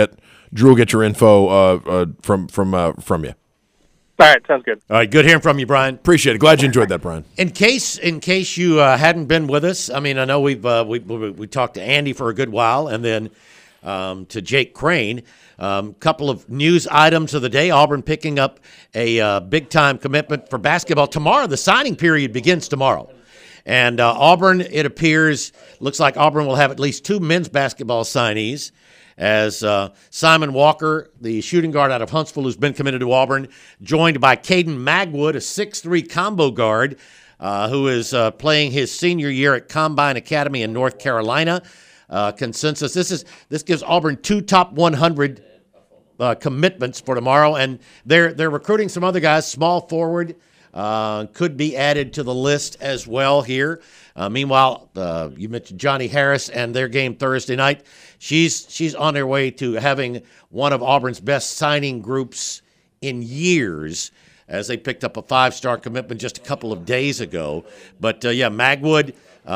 Drew will get your info from you. All right, sounds good. All right, good hearing from you, Brian. Appreciate it. Glad you enjoyed that, Brian. In case you hadn't been with us, I mean, I know we talked to Andy for a good while, and then to Jake Crane. Couple of news items of the day. Auburn picking up a big-time commitment for basketball tomorrow. The signing period begins tomorrow. And Auburn, it appears, looks like Auburn will have at least 2 men's basketball signees, as Simon Walker, the shooting guard out of Huntsville, who's been committed to Auburn, joined by Caden Magwood, a 6'3" combo guard who is playing his senior year at Combine Academy in North Carolina. Consensus. This gives Auburn 2 top 100 commitments for tomorrow, and they're recruiting some other guys. Small forward could be added to the list as well here. Meanwhile, you mentioned Johnny Harris and their game Thursday night. She's on her way to having one of Auburn's best signing groups in years, as they picked up a 5-star commitment just a couple of days ago. But Magwood,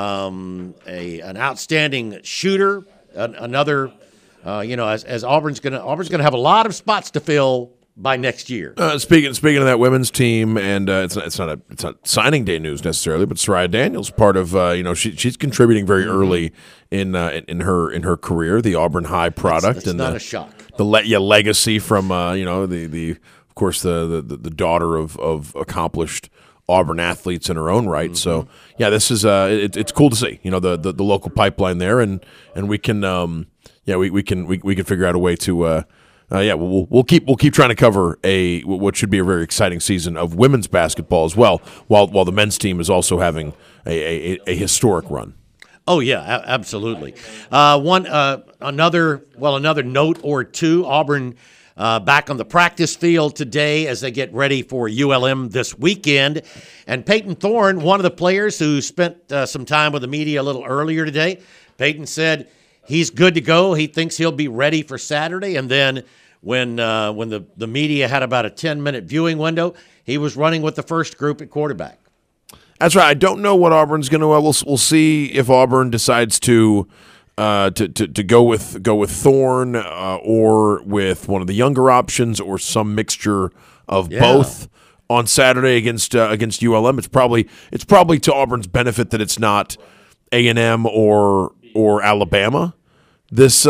an outstanding shooter, another. As Auburn's gonna have a lot of spots to fill by next year. Speaking of that women's team, and it's not signing day news necessarily, but Soraya Daniels, part of she's contributing very early in her career, the Auburn High product, that's and not a shock. The legacy from the of course the daughter of accomplished Auburn athletes in her own right. Mm-hmm. So this is it's cool to see the local pipeline there, and we can we can figure out a way to. We'll keep trying to cover what should be a very exciting season of women's basketball as well, while the men's team is also having a historic run. Oh yeah, absolutely. Another note or two. Auburn back on the practice field today as they get ready for ULM this weekend, and Peyton Thorne, one of the players who spent some time with the media a little earlier today. Peyton said he's good to go. He thinks he'll be ready for Saturday. And then when the media had about a 10-minute viewing window, he was running with the first group at quarterback. That's right. I don't know what Auburn's going to. We'll see if Auburn decides to go with Thorne or with one of the younger options, or some mixture of both on Saturday against ULM. It's probably to Auburn's benefit that it's not A&M or Alabama. This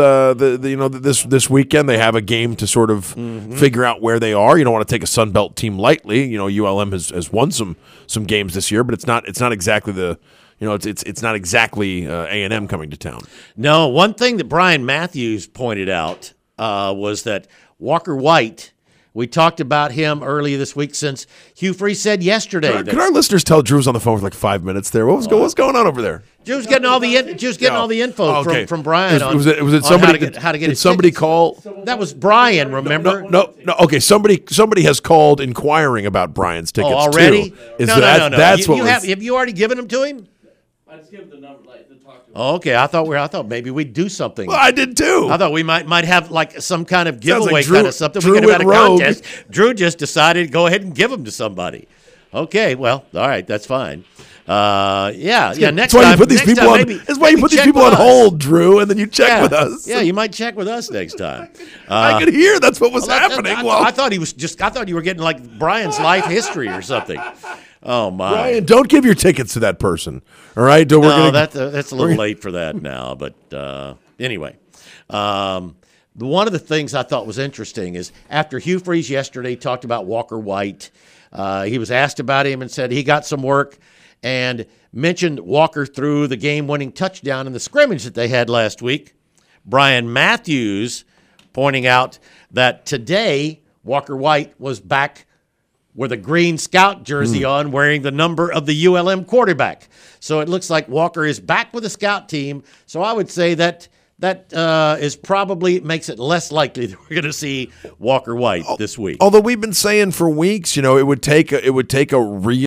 weekend they have a game to sort of figure out where they are. You don't want to take a Sun Belt team lightly. ULM has won some games this year, but it's not exactly it's not exactly A&M coming to town. No, one thing that Brian Matthews pointed out was that Walker White. We talked about him earlier this week, since Hugh Freeze said yesterday. Could our listeners tell Drew's on the phone for like 5 minutes there? What's going on over there? Drew's getting all the info from Brian on somebody, how to get did somebody tickets. Call? That was Brian, remember? No. Okay, somebody has called inquiring about Brian's tickets already? too. No. That's have you already given them to him? I just give the number to talk to him. Okay, I thought maybe we'd do something. Well, I did too. I thought we might have like some kind of giveaway Drew, kind of something. Drew we could have had a Rogue. contest. Drew just decided to go ahead and give them to somebody. Okay, well, all right, that's fine. Next time. That's why you put these people on hold, Drew, and then you check with us. Yeah, you might check with us next time. I could hear that's what was happening. I thought you were getting like Brian's life history or something. Oh my! Brian, don't give your tickets to that person. All right, that's a little late for that now. But anyway, one of the things I thought was interesting is after Hugh Freeze yesterday talked about Walker White, he was asked about him and said he got some work, and mentioned Walker threw the game-winning touchdown in the scrimmage that they had last week. Brian Matthews pointing out that today Walker White was back with a green scout jersey on, wearing the number of the ULM quarterback. So it looks like Walker is back with the scout team. So I would say that is probably makes it less likely that we're going to see Walker White this week. Although we've been saying for weeks, it would take a real